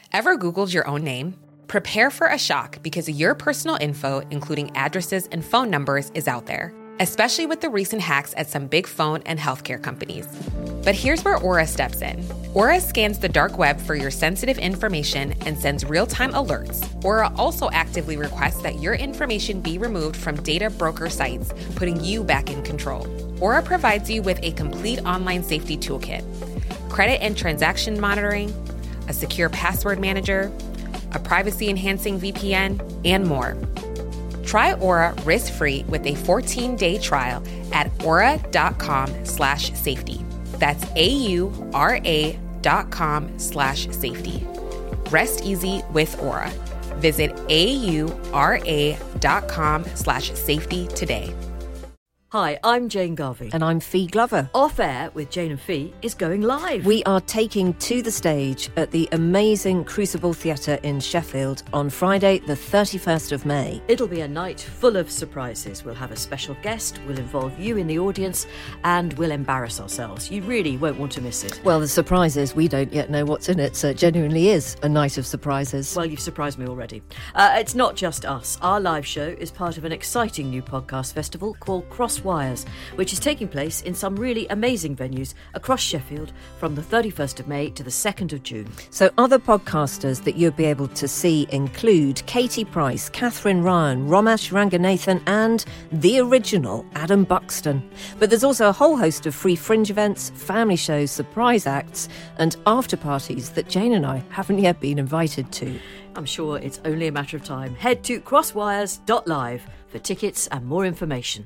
Ever Googled your own name? Prepare for a shock because your personal info, including addresses and phone numbers, is out there, especially with the recent hacks at some big phone and healthcare companies. But here's where Aura steps in. Aura scans the dark web for your sensitive information and sends real-time alerts. Aura also actively requests that your information be removed from data broker sites, putting you back in control. Aura provides you with a complete online safety toolkit, credit and transaction monitoring, a secure password manager, a privacy-enhancing VPN, and more. Try Aura risk-free with a 14-day trial at aura.com/safety. That's AURA.com/safety. Rest easy with Aura. Visit AURA.com/safety today. Hi, I'm Jane Garvey. And I'm Fee Glover. Off Air with Jane and Fee is going live. We are taking to the stage at the amazing Crucible Theatre in Sheffield on Friday, the 31st of May. It'll be a night full of surprises. We'll have a special guest, we'll involve you in the audience, and we'll embarrass ourselves. You really won't want to miss it. Well, the surprise is we don't yet know what's in it, so it genuinely is a night of surprises. Well, you've surprised me already. It's not just us. Our live show is part of an exciting new podcast festival called Cross Wires, which is taking place in some really amazing venues across Sheffield from the 31st of May to the 2nd of June. So other podcasters that you'll be able to see include Katie Price, Catherine Ryan, Romesh Ranganathan and the original Adam Buxton. But there's also a whole host of free fringe events, family shows, surprise acts and after parties that Jane and I haven't yet been invited to. I'm sure it's only a matter of time. Head to crosswires.live for tickets and more information.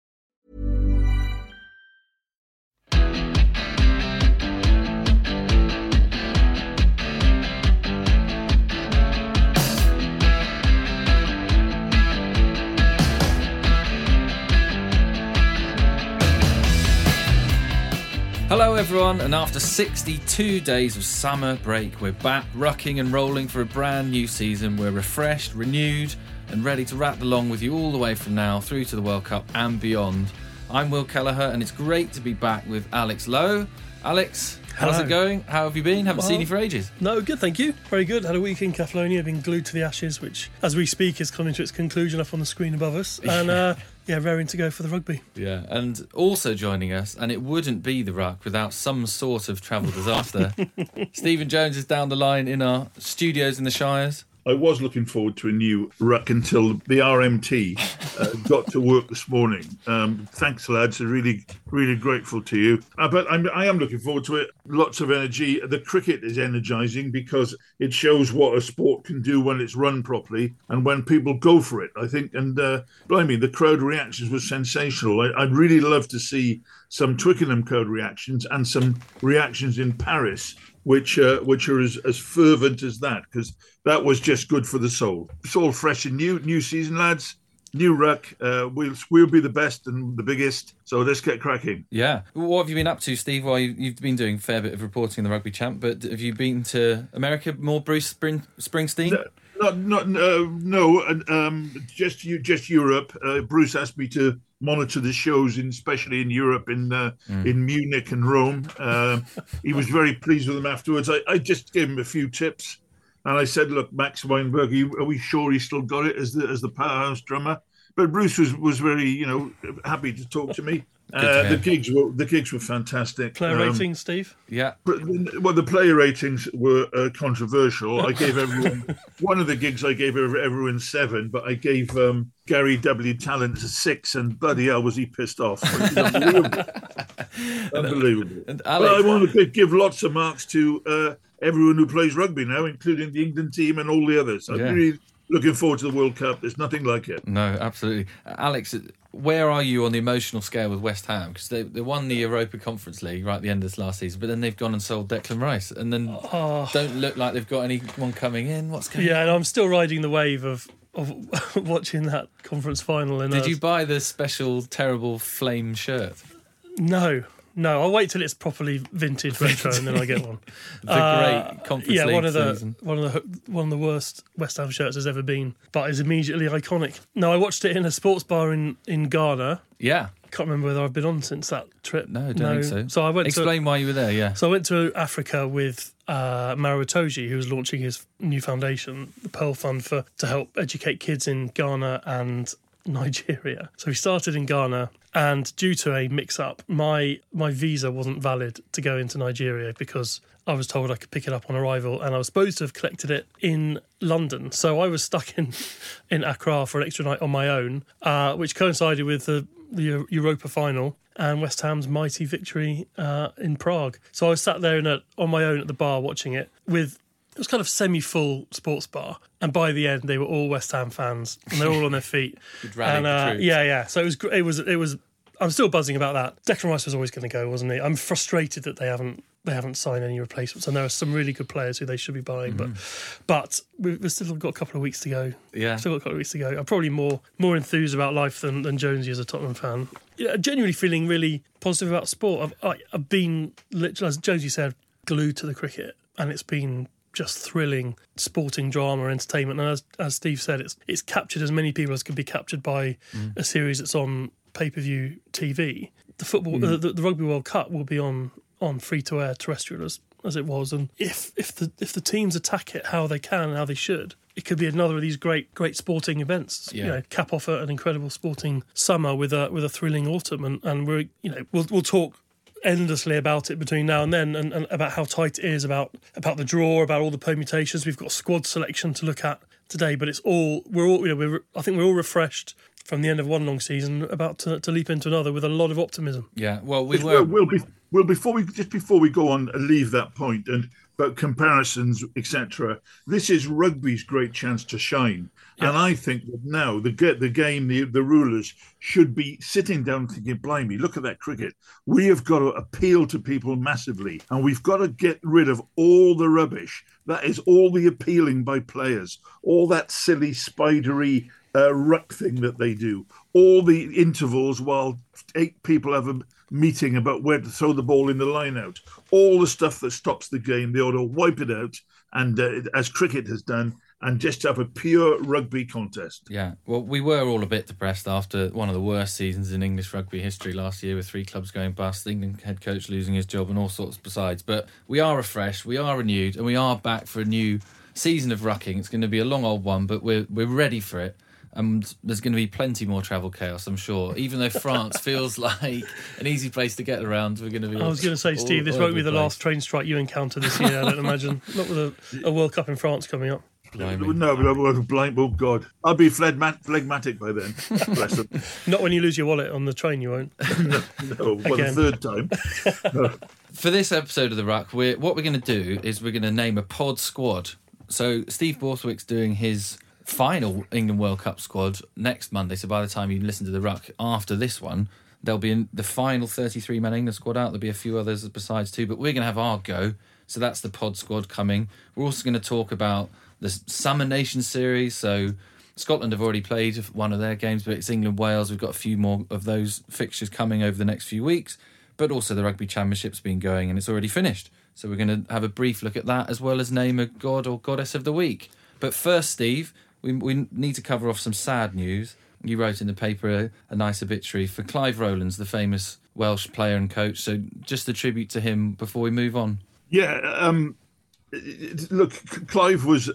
Hello everyone, and after 62 days of summer break, we're back rocking and rolling for a brand new season. We're refreshed, renewed, and ready to rattle along with you all the way from now through to the World Cup and beyond. I'm Will Kelleher, and it's great to be back with Alex Lowe. Alex, how's it going? How have you been? Haven't seen you for ages. No, good, thank you. Very good. Had a week in Catalonia, been glued to the Ashes, which, as we speak, is coming to its conclusion up on the screen above us. And, raring to go for the rugby. Yeah, and also joining us, and it wouldn't be the ruck without some sort of travel disaster. Stephen Jones is down the line in our studios in the Shires. I was looking forward to a new ruck until the RMT got to work this morning. Thanks, lads. I'm really, really grateful to you. But I am looking forward to it. Lots of energy. The cricket is energising because it shows what a sport can do when it's run properly and when people go for it, I think. And blimey, the crowd reactions were sensational. I'd really love to see some Twickenham crowd reactions and some reactions in Paris which are as fervent as that, because that was just good for the soul. It's all fresh and new season, lads. New ruck. We'll be the best and the biggest, so let's get cracking. Yeah. What have you been up to, Steve? Well, you've been doing a fair bit of reporting in the Rugby Champ, but have you been to America more, Bruce Springsteen? Just Europe. Bruce asked me to monitor the shows, especially in Europe, in Munich and Rome. He was very pleased with them afterwards. I just gave him a few tips, and I said, "Look, Max Weinberg, are we sure he's still got it as the powerhouse drummer?" But Bruce was very, happy to talk to me. The gigs were fantastic. Player ratings, Steve? Yeah. Well, the player ratings were controversial. I gave everyone one of the gigs. I gave everyone 7, but I gave Gary W. Talent a 6, and bloody hell was he pissed off! Unbelievable. And Alex, I want to give lots of marks to everyone who plays rugby now, including the England team and all the others. I'm really looking forward to the World Cup. There's nothing like it. No, absolutely. Alex, where are you on the emotional scale with West Ham? Because they won the Europa Conference League right at the end of this last season, but then they've gone and sold Declan Rice, and then don't look like they've got anyone coming in. What's going on? Yeah, and I'm still riding the wave of watching that conference final. And did you buy the special terrible flame shirt? No, I'll wait till it's properly vintage retro and then I get one. Great Conference League season. One of the worst West Ham shirts there's ever been, but is immediately iconic. No, I watched it in a sports bar in Ghana. Yeah. can't remember whether I've been on since that trip. No, I don't think so. So I went Explain why you were there, yeah. So I went to Africa with Maro Itoje, who was launching his new foundation, the Pearl Fund, to help educate kids in Ghana and Nigeria. So we started in Ghana, and due to a mix-up, my visa wasn't valid to go into Nigeria because I was told I could pick it up on arrival, and I was supposed to have collected it in London. So I was stuck in Accra for an extra night on my own, which coincided with the Europa final and West Ham's mighty victory in Prague. So I was sat there on my own at the bar watching it with... It was kind of semi-full sports bar, and by the end they were all West Ham fans, and they're all on their feet. Yeah. So it was. I'm still buzzing about that. Declan Rice was always going to go, wasn't he? I'm frustrated that they haven't signed any replacements, and there are some really good players who they should be buying, but we've still got a couple of weeks to go. Yeah, still got a couple of weeks to go. I'm probably more enthused about life than Jonesy as a Tottenham fan. Yeah, genuinely feeling really positive about sport. I've been literally, as Jonesy said, glued to the cricket, and it's been just thrilling sporting drama, entertainment, and as Steve said, it's captured as many people as can be captured by a series that's on pay-per-view TV. The football, the Rugby World Cup will be on free-to-air terrestrial as it was, and if the teams attack it how they can and how they should, it could be another of these great sporting events. Yeah. Cap off an incredible sporting summer with a thrilling autumn, and we'll talk endlessly about it between now and then, and about how tight it is, about the draw, about all the permutations. We've got squad selection to look at today, but I think we're all refreshed from the end of one long season, about to leap into another with a lot of optimism. Yeah, well, before we go on and leave that point and about comparisons, etc., this is rugby's great chance to shine. Yeah. And I think that now the game, the rulers should be sitting down thinking, blimey, look at that cricket. We have got to appeal to people massively, and we've got to get rid of all the rubbish. That is all the appealing by players, all that silly, spidery ruck thing that they do, all the intervals while 8 people have a meeting about where to throw the ball in the line out, all the stuff that stops the game. They ought to wipe it out, and as cricket has done, and just have a pure rugby contest. Yeah, well, we were all a bit depressed after one of the worst seasons in English rugby history last year, with 3 clubs going bust, England head coach losing his job and all sorts besides. But we are refreshed, we are renewed, and we are back for a new season of rucking. It's going to be a long old one, but we're ready for it. And there's going to be plenty more travel chaos, I'm sure. Even though France feels like an easy place to get around, we're going to be... I was going to say, Steve, this won't be the last train strike you encounter this year, I don't imagine. Not with a World Cup in France coming up. Blimey. No, but I'm blind. Oh, God. I'll be phlegmatic by then. Bless them. Not when you lose your wallet on the train, you won't. No, for the third time. For this episode of The Ruck, what we're going to do is we're going to name a pod squad. So Steve Borthwick's doing his final England World Cup squad next Monday, so by the time you listen to The Ruck after this one, there'll be the final 33-man England squad out. There'll be a few others besides too, but we're going to have our go, so that's the pod squad coming. We're also going to talk about the Summer Nations series, so Scotland have already played one of their games, but it's England-Wales. We've got a few more of those fixtures coming over the next few weeks, but also the Rugby Championship's been going and it's already finished, so we're going to have a brief look at that, as well as name a god or goddess of the week. But first, Steve, we need to cover off some sad news. You wrote in the paper a nice obituary for Clive Rowlands, the famous Welsh player and coach. So just a tribute to him before we move on. Yeah, look, Clive was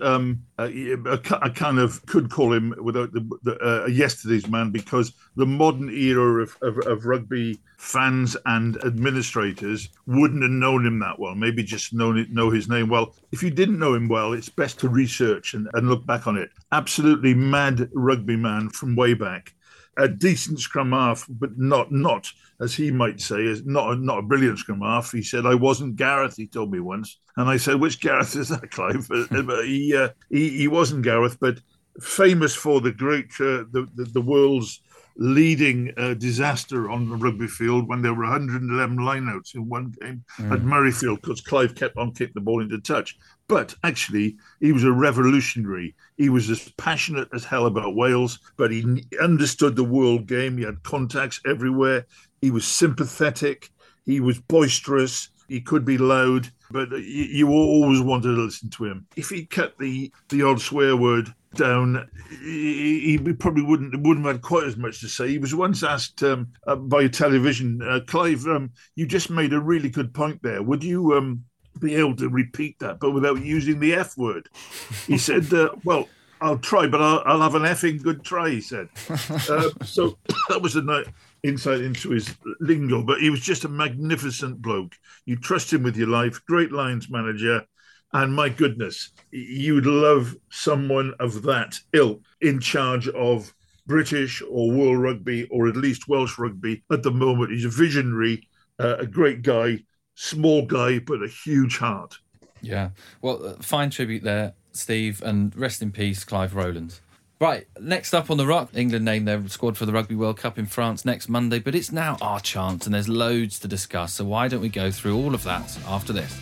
I kind of could call him without a yesterday's man, because the modern era of rugby fans and administrators wouldn't have known him that well. Maybe just know his name well. If you didn't know him well, it's best to research and look back on it. Absolutely mad rugby man from way back. A decent scrum half, but not as he might say, is not a brilliant scrum half. He said, "I wasn't Gareth," he told me once. And I said, "Which Gareth is that, Clive?" But he wasn't Gareth, but famous for the great, the world's leading disaster on the rugby field when there were 111 lineouts in one game at Murrayfield, because Clive kept on kicking the ball into touch. But actually, he was a revolutionary. He was as passionate as hell about Wales, but he understood the world game. He had contacts everywhere. He was sympathetic. He was boisterous. He could be loud, but you always wanted to listen to him. If he kept the odd swear word down, he probably wouldn't have had quite as much to say. He was once asked by television, Clive, you just made a really good point there. Would you be able to repeat that, but without using the F word? He said, well, I'll try, but I'll have an effing good try, he said. So that was a nice insight into his lingo, but he was just a magnificent bloke. You trust him with your life, great lines manager, and my goodness, you would love someone of that ilk in charge of British or World Rugby, or at least Welsh Rugby at the moment. He's a visionary, a great guy, small guy, but a huge heart. Yeah, well, fine tribute there, Steve, and rest in peace, Clive Rowland. Right, next up on the Rock, England named their squad for the Rugby World Cup in France next Monday, but it's now our chance and there's loads to discuss, so why don't we go through all of that after this?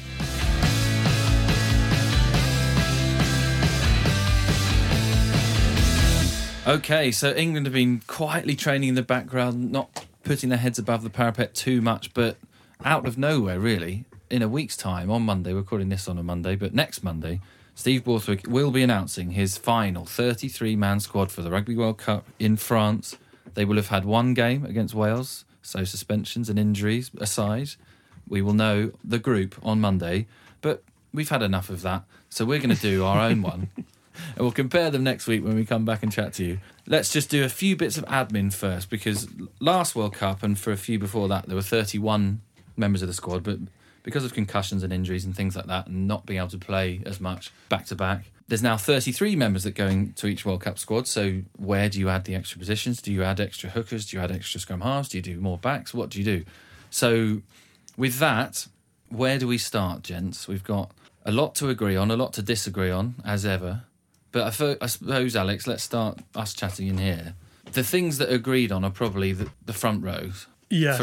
OK, so England have been quietly training in the background, not putting their heads above the parapet too much, but out of nowhere, really, in a week's time, on Monday, we're recording this on a Monday, but next Monday, Steve Borthwick will be announcing his final 33-man squad for the Rugby World Cup in France. They will have had one game against Wales, so suspensions and injuries aside, we will know the group on Monday, but we've had enough of that, so we're going to do our own one. And we'll compare them next week when we come back and chat to you. Let's just do a few bits of admin first, because last World Cup and for a few before that, there were 31 members of the squad, but because of concussions and injuries and things like that, and not being able to play as much back-to-back, there's now 33 members that go into each World Cup squad. So where do you add the extra positions? Do you add extra hookers? Do you add extra scrum halves? Do you do more backs? What do you do? So with that, where do we start, gents? We've got a lot to agree on, a lot to disagree on, as ever. But I suppose, Alex, let's start us chatting in here. The things that are agreed on are probably the front rows. Yeah,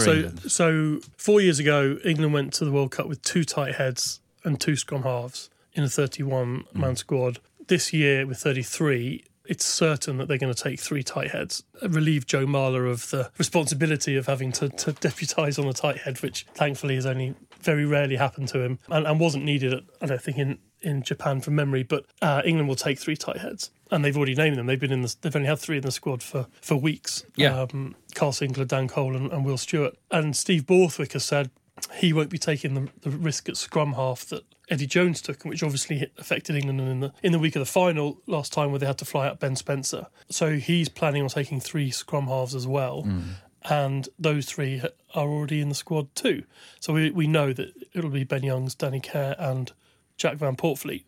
so 4 years ago, England went to the World Cup with 2 tight heads and 2 scrum halves in a 31-man squad. This year, with 33, it's certain that they're going to take 3 tight heads, relieve Joe Marler of the responsibility of having to deputise on a tight head, which thankfully has only very rarely happened to him and wasn't needed, I don't think, in Japan from memory. But England will take 3 tight heads, and they've already named them. They've only had 3 in the squad for weeks. Yeah. Carl Sinclair, Dan Cole and Will Stewart. And Steve Borthwick has said he won't be taking the risk at scrum half that Eddie Jones took, which obviously affected England in the week of the final last time, where they had to fly out Ben Spencer. So he's planning on taking 3 scrum halves as well. And those 3 are already in the squad too. So we know that it'll be Ben Youngs, Danny Kerr and Jack Van Portfleet,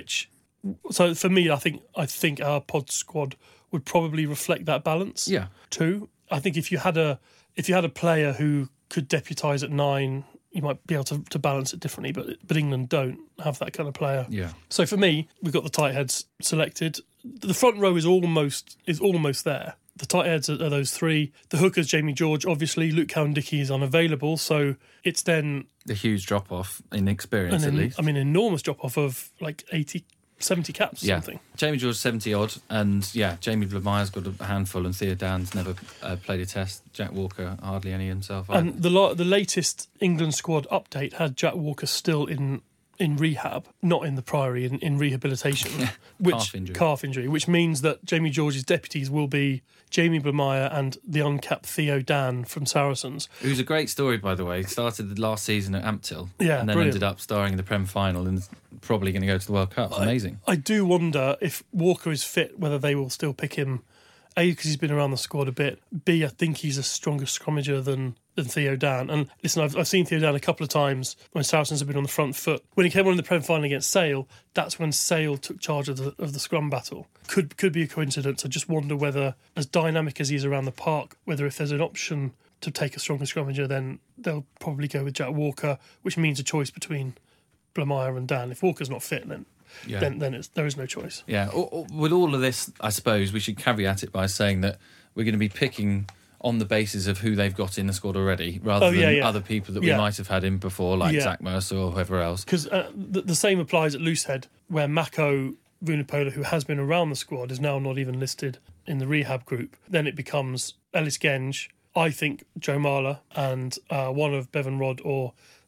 so for me, I think our pod squad would probably reflect that balance. Yeah. Too. I think if you had a player who could deputise at 9, you might be able to balance it differently. But England don't have that kind of player. Yeah. So for me, we've got the tight heads selected. The front row is almost there. The tight heads are those 3. The hookers, Jamie George, obviously. Luke Cowan-Dickie is unavailable, so it's then The huge drop-off in experience, at least. I mean, enormous drop-off of like 80, 70 caps or something. Jamie George 70-odd, and Jamie Blameyer's got a handful, and Theo Dan's never played a test. Jack Walker, hardly any himself. And the latest England squad update had Jack Walker still in rehab, not in the Priory, in rehabilitation, calf injury, which means that Jamie George's deputies will be Jamie Blameyer and the uncapped Theo Dan from Saracens. Who's a great story, by the way. Started the last season at Ampthill, and then brilliant. ended up starring in the Prem final and probably going to go to the World Cup. Amazing. I do wonder if Walker is fit, whether they will still pick him, A, because he's been around the squad a bit, B, I think he's a stronger scrummager than Theo Dan. And listen, I've seen Theo Dan a couple of times when Saracens have been on the front foot. When he came on in the Prem final against Sale, that's when Sale took charge of the scrum battle. Could be a coincidence. I just wonder whether, as dynamic as he is around the park, whether if there's an option to take a stronger scrummager, then they'll probably go with Jack Walker, which means a choice between Blameyer and Dan. If Walker's not fit, then there is no choice. Yeah. With all of this, I suppose we should caveat it by saying that we're going to be picking on the basis of who they've got in the squad already, rather than other people that we might have had in before, like Zach Mercer or whoever else. Because the same applies at Loosehead, where Mako Vunipola, who has been around the squad, is now not even listed in the rehab group. Then it becomes Ellis Genge, I think Joe Marler, and one of Bevan Rodd or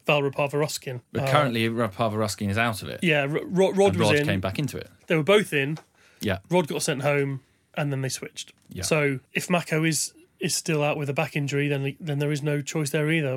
Val Rapava-Ruskin. But currently, Rapava-Ruskin is out of it. Yeah, Rod was Rod in. came back into it. They were both in. Yeah. Rod got sent home, and then they switched. Yeah. So if Mako is still out with a back injury, then there is no choice there either.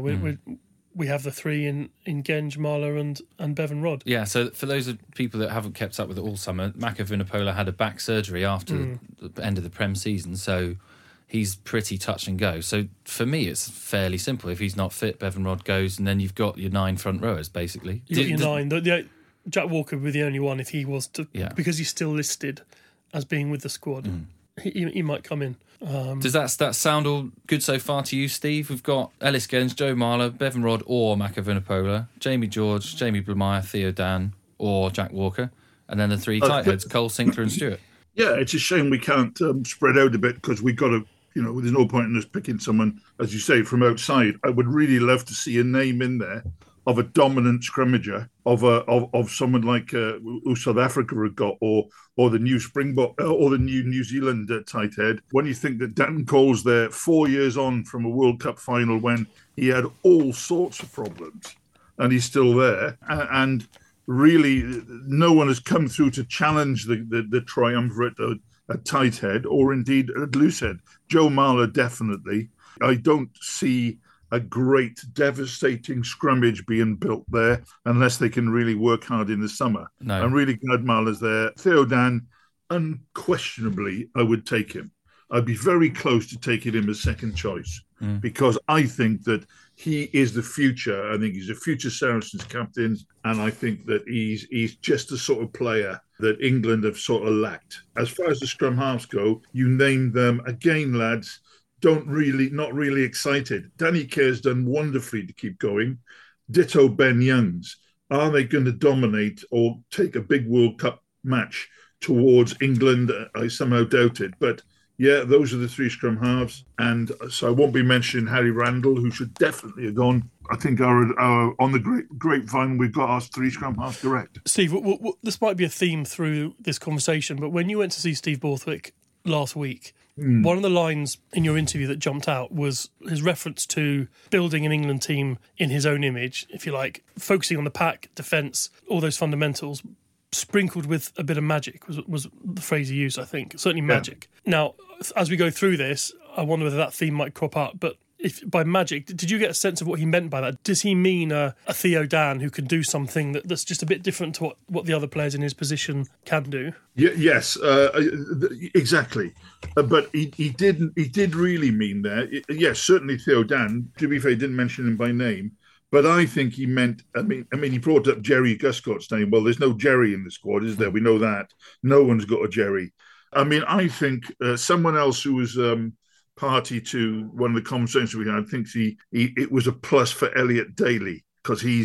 We have the three in Genge, Marler and Bevan Rod. Yeah, so for those of people that haven't kept up with it all summer, Mako Vunipola had a back surgery after the end of the Prem season, so he's pretty touch and go. So for me, it's fairly simple. If he's not fit, Bevan Rod goes, and then you've got your 9 front rowers, basically. You've got your 9. Jack Walker would be the only one if he was to... Yeah. Because he's still listed as being with the squad. He might come in. Does that sound all good so far to you, Steve? We've got Ellis Genge, Joe Marler, Bevan Rod or Mako Vunipola, Jamie George, Jamie Blamire, Theo Dan or Jack Walker, and then the 3 tight heads, Cole, Sinclair and Stewart. Yeah, it's a shame we can't spread out a bit because we've got to, there's no point in us picking someone, as you say, from outside. I would really love to see a name in there of a dominant scrummager, of someone like who South Africa have got, or the new Springbok, or the New Zealand tight head. When you think that Dan Cole's there 4 years on from a World Cup final when he had all sorts of problems, and he's still there, and really no one has come through to challenge the triumvirate at tight head or indeed at loose head. Joe Marler definitely. I don't see a great, devastating scrummage being built there unless they can really work hard in the summer. No. I'm really glad Marler's there. Theo Dan, unquestionably, I would take him. I'd be very close to taking him as second choice because I think that he is the future. I think he's a future Saracens captain, and I think that he's just the sort of player that England have sort of lacked. As far as the scrum halves go, you named them again, lads. Not really excited. Danny Kerr's done wonderfully to keep going. Ditto Ben Youngs. Are they going to dominate or take a big World Cup match towards England? I somehow doubt it. But yeah, those are the 3 scrum halves. And so I won't be mentioning Harry Randall, who should definitely have gone. I think on the grapevine, we've got our 3 scrum halves direct. Steve, this might be a theme through this conversation, but when you went to see Steve Borthwick last week, one of the lines in your interview that jumped out was his reference to building an England team in his own image, if you like, focusing on the pack, defence, all those fundamentals, sprinkled with a bit of magic was the phrase he used, I think. Certainly magic. Yeah. Now, as we go through this, I wonder whether that theme might crop up, but if by magic, did you get a sense of what he meant by that? Does he mean a Theo Dan who can do something that's just a bit different to what the other players in his position can do? Yes, exactly. But he did really mean that. Yes, certainly Theo Dan. To be fair, he didn't mention him by name. But I think he meant, I mean, he brought up Jerry Guscott's name. Well, there's no Jerry in the squad, is there? We know that. No one's got a Jerry. I mean, I think someone else who was party to one of the conversations we had thinks it was a plus for Elliot Daly because he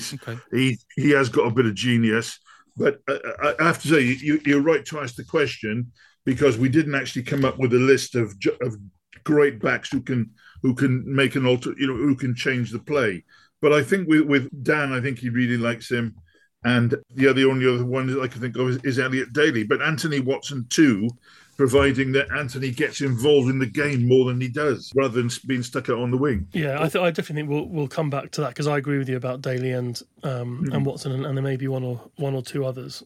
has got a bit of genius. But I have to say, you're right to ask the question because we didn't actually come up with a list of great backs who can make an who can change the play. But I think with Dan, I think he really likes him. And the only other one that I can think of is Elliot Daly. But Anthony Watson too, providing that Anthony gets involved in the game more than he does, rather than being stuck out on the wing. Yeah, I definitely think we'll come back to that because I agree with you about Daly and Watson, and there may be one or two others.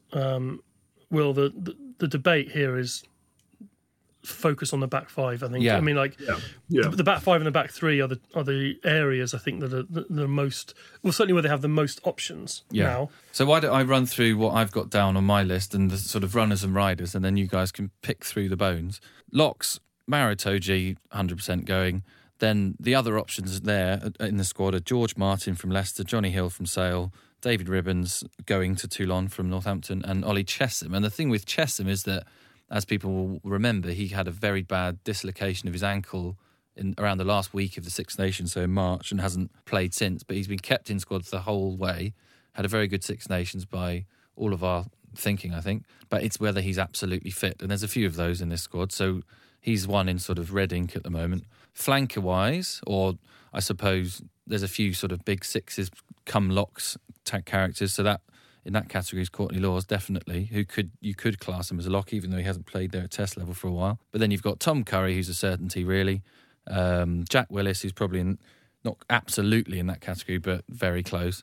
Will, the debate here is focus on the back 5. I think. Yeah. I mean, the back 5 and the back 3 are the areas I think that are the most, well, certainly where they have the most options now. So why don't I run through what I've got down on my list and the sort of runners and riders, and then you guys can pick through the bones. Locks, Maro Itoje, 100% going. Then the other options there in the squad are George Martin from Leicester, Johnny Hill from Sale, David Ribbons going to Toulon from Northampton, and Ollie Chesham. And the thing with Chesham is that, as people will remember, he had a very bad dislocation of his ankle around the last week of the Six Nations, so in March, and hasn't played since. But he's been kept in squads the whole way. Had a very good Six Nations by all of our thinking, I think. But it's whether he's absolutely fit. And there's a few of those in this squad. So he's one in sort of red ink at the moment. Flanker-wise, or I suppose there's a few sort of big sixes come locks characters. So that in that category is Courtney Laws, definitely, you could class him as a lock, even though he hasn't played there at test level for a while. But then you've got Tom Curry, who's a certainty, really. Jack Willis, who's probably not absolutely in that category, but very close.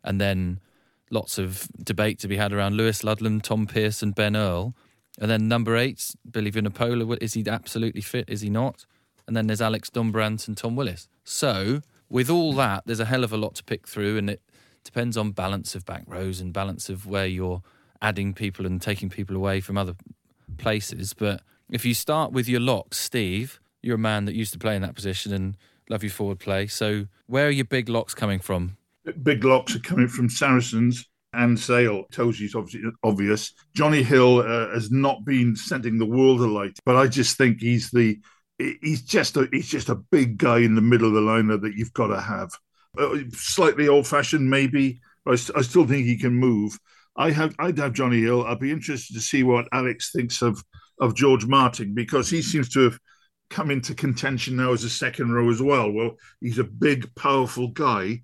And then lots of debate to be had around Lewis Ludlam, Tom Pearson, Ben Earl. And then number 8, Billy Vunipola. Is he absolutely fit? Is he not? And then there's Alex Dombrandt and Tom Willis. So with all that, there's a hell of a lot to pick through, and it depends on balance of back rows and balance of where you're adding people and taking people away from other places. But if you start with your locks, Steve, you're a man that used to play in that position and love your forward play. So where are your big locks coming from? Big locks are coming from Saracens and Sale. Togie's obviously obvious. Johnny Hill has not been sending the world alight, but I just think he's just a big guy in the middle of the lineup that you've got to have. Slightly old-fashioned, maybe. But I still think he can move. I'd have Johnny Hill. I'd be interested to see what Alex thinks of George Martin, because he seems to have come into contention now as a second row as well. Well, he's a big, powerful guy,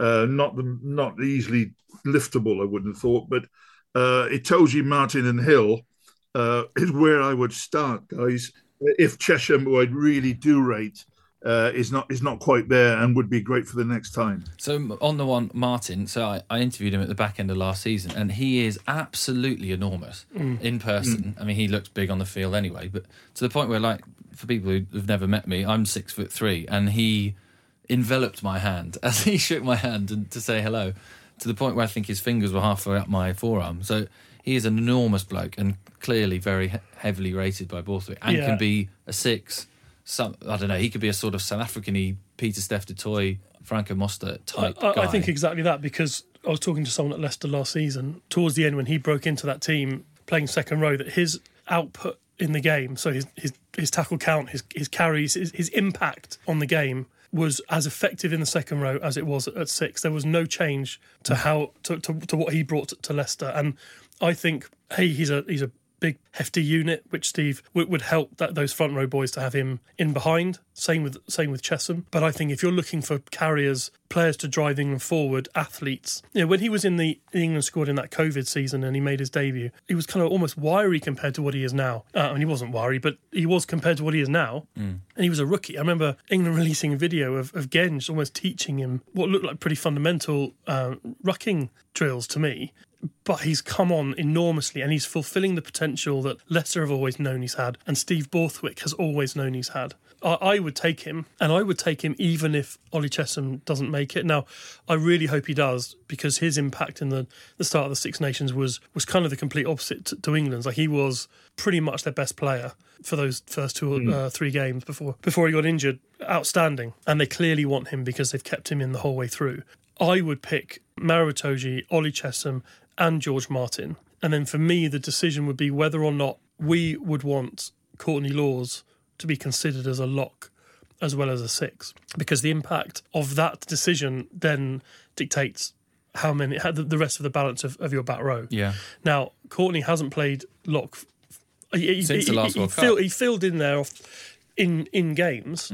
not easily liftable, I wouldn't have thought. But Itoje, Martin and Hill is where I would start, guys. If Chesham, who I really do rate, is not quite there and would be great for the next time. So on the one, Martin, so I interviewed him at the back end of last season, and he is absolutely enormous in person. I mean, he looks big on the field anyway, but to the point where, like, for people who've never met me, I'm 6'3", and he enveloped my hand as he shook my hand to say hello, to the point where I think his fingers were halfway up my forearm. So he is an enormous bloke and clearly very heavily rated by Borthwick, and can be a 6. I don't know, he could be a sort of South African-y Peter Steph du Toit, Franco Mostert type guy. I think exactly that, because I was talking to someone at Leicester last season, towards the end when he broke into that team playing second row, that his output in the game, so his tackle count, his carries, his impact on the game was as effective in the second row as it was at 6. There was no change to how to what he brought to Leicester, and I think he's a big hefty unit, which Steve would help those front row boys to have him in behind. Same with Chesham. But I think if you're looking for carriers, players to drive England forward, athletes, when he was in the England squad in that COVID season and he made his debut, he was kind of almost wiry compared to what he is now. And he wasn't wiry, but he was compared to what he is now. And he was a rookie. I remember England releasing a video of Genge almost teaching him what looked like pretty fundamental rucking drills to me. But he's come on enormously, and he's fulfilling the potential that Leicester have always known he's had, and Steve Borthwick has always known he's had. I would take him, and I would take him even if Ollie Chesham doesn't make it. Now, I really hope he does, because his impact in the start of the Six Nations was kind of the complete opposite to England's. Like, he was pretty much their best player for those first 2 or 3 games before he got injured. Outstanding, and they clearly want him because they've kept him in the whole way through. I would pick Maro Itoje, Ollie Chesham and George Martin. And then for me, the decision would be whether or not we would want Courtney Lawes to be considered as a lock as well as a 6. Because the impact of that decision then dictates the rest of the balance of your back row. Yeah. Now, Courtney hasn't played lock since the last World Cup. He filled in there in games.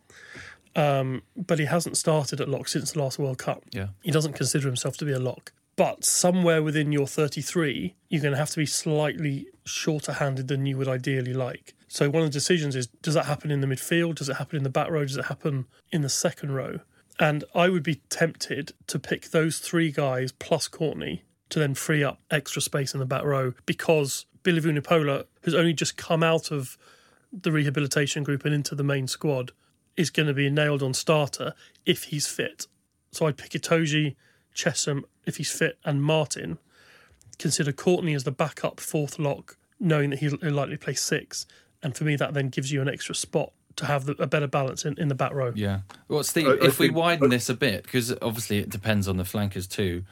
But he hasn't started at lock since the last World Cup. Yeah. He doesn't consider himself to be a lock. But somewhere within your 33, you're going to have to be slightly shorter-handed than you would ideally like. So one of the decisions is, does that happen in the midfield? Does it happen in the back row? Does it happen in the second row? And I would be tempted to pick those 3 guys plus Courtney to then free up extra space in the back row, because Billy Vunipola, who's only just come out of the rehabilitation group and into the main squad, is going to be a nailed-on starter if he's fit. So I'd pick Itoje, Chesham, if he's fit, and Martin. Consider Courtney as the backup 4th lock, knowing that he'll likely play 6. And for me, that then gives you an extra spot to have a better balance in the back row. Yeah. Well, Steve, if we widen this a bit, because obviously it depends on the flankers too,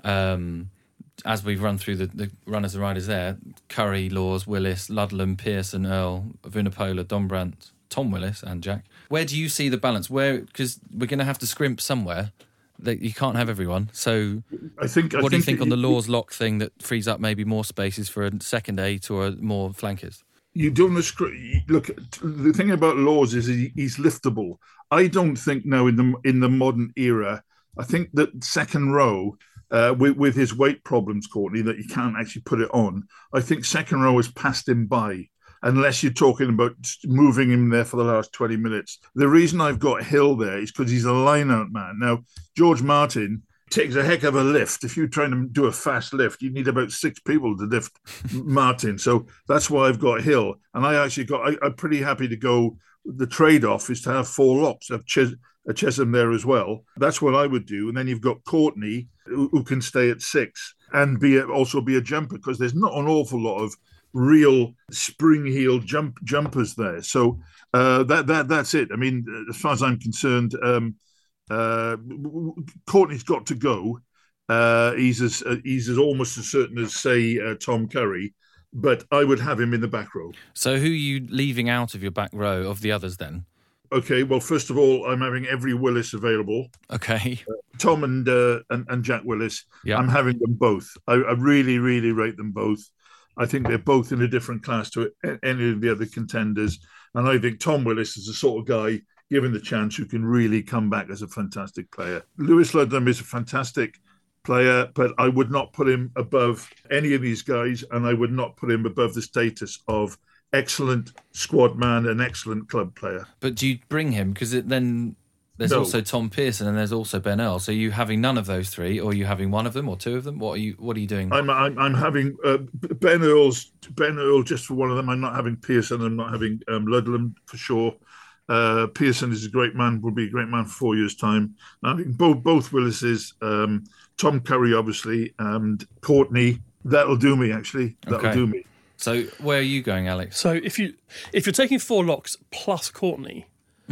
as we've run through the runners and riders there, Curry, Lawes, Willis, Ludlam, Pearson, Earl, Vunipola, Dombrandt, Tom Willis and Jack. Where do you see the balance? Because we're going to have to scrimp somewhere. You can't have everyone. So what do you think on the Lawes lock thing that frees up maybe more spaces for a second 8 or more flankers? You don't look. The thing about Lawes is he's liftable. I don't think now in the modern era. I think that second row with his weight problems, Courtney, that you can't actually put it on. I think second row has passed him by, unless you're talking about moving him there for the last 20 minutes. The reason I've got Hill there is because he's a line-out man. Now, George Martin takes a heck of a lift. If you're trying to do a fast lift, you need about 6 people to lift Martin. So that's why I've got Hill. And I'm pretty happy to go. The trade-off is to have 4 locks, have Chesham there as well. That's what I would do. And then you've got Courtney, who can stay at 6 and also be a jumper, because there's not an awful lot of real spring heel jumpers there. So that's it. I mean, as far as I'm concerned, Courtney's got to go. He's as almost as certain as, say, Tom Curry, but I would have him in the back row. So who are you leaving out of your back row of the others then? Okay, well, first of all, I'm having every Willis available. Okay. Tom and Jack Willis. Yeah. I'm having them both. I really, really rate them both. I think they're both in a different class to any of the other contenders. And I think Tom Willis is the sort of guy, given the chance, who can really come back as a fantastic player. Lewis Ludlam is a fantastic player, but I would not put him above any of these guys, and I would not put him above the status of excellent squad man and excellent club player. But do you bring him? Because then there's also Tom Pearson and there's also Ben Earl. So are you having none of those 3, or are you having one of them or 2 of them? What are you doing? I'm having Ben Earl just for one of them. I'm not having Pearson. I'm not having Ludlam for sure. Pearson is a great man. Will be a great man for 4 years' time. I think both Willises, Tom Curry obviously, and Courtney. That'll do me. Actually, that'll do me. So where are you going, Alex? So if you're taking 4 locks plus Courtney,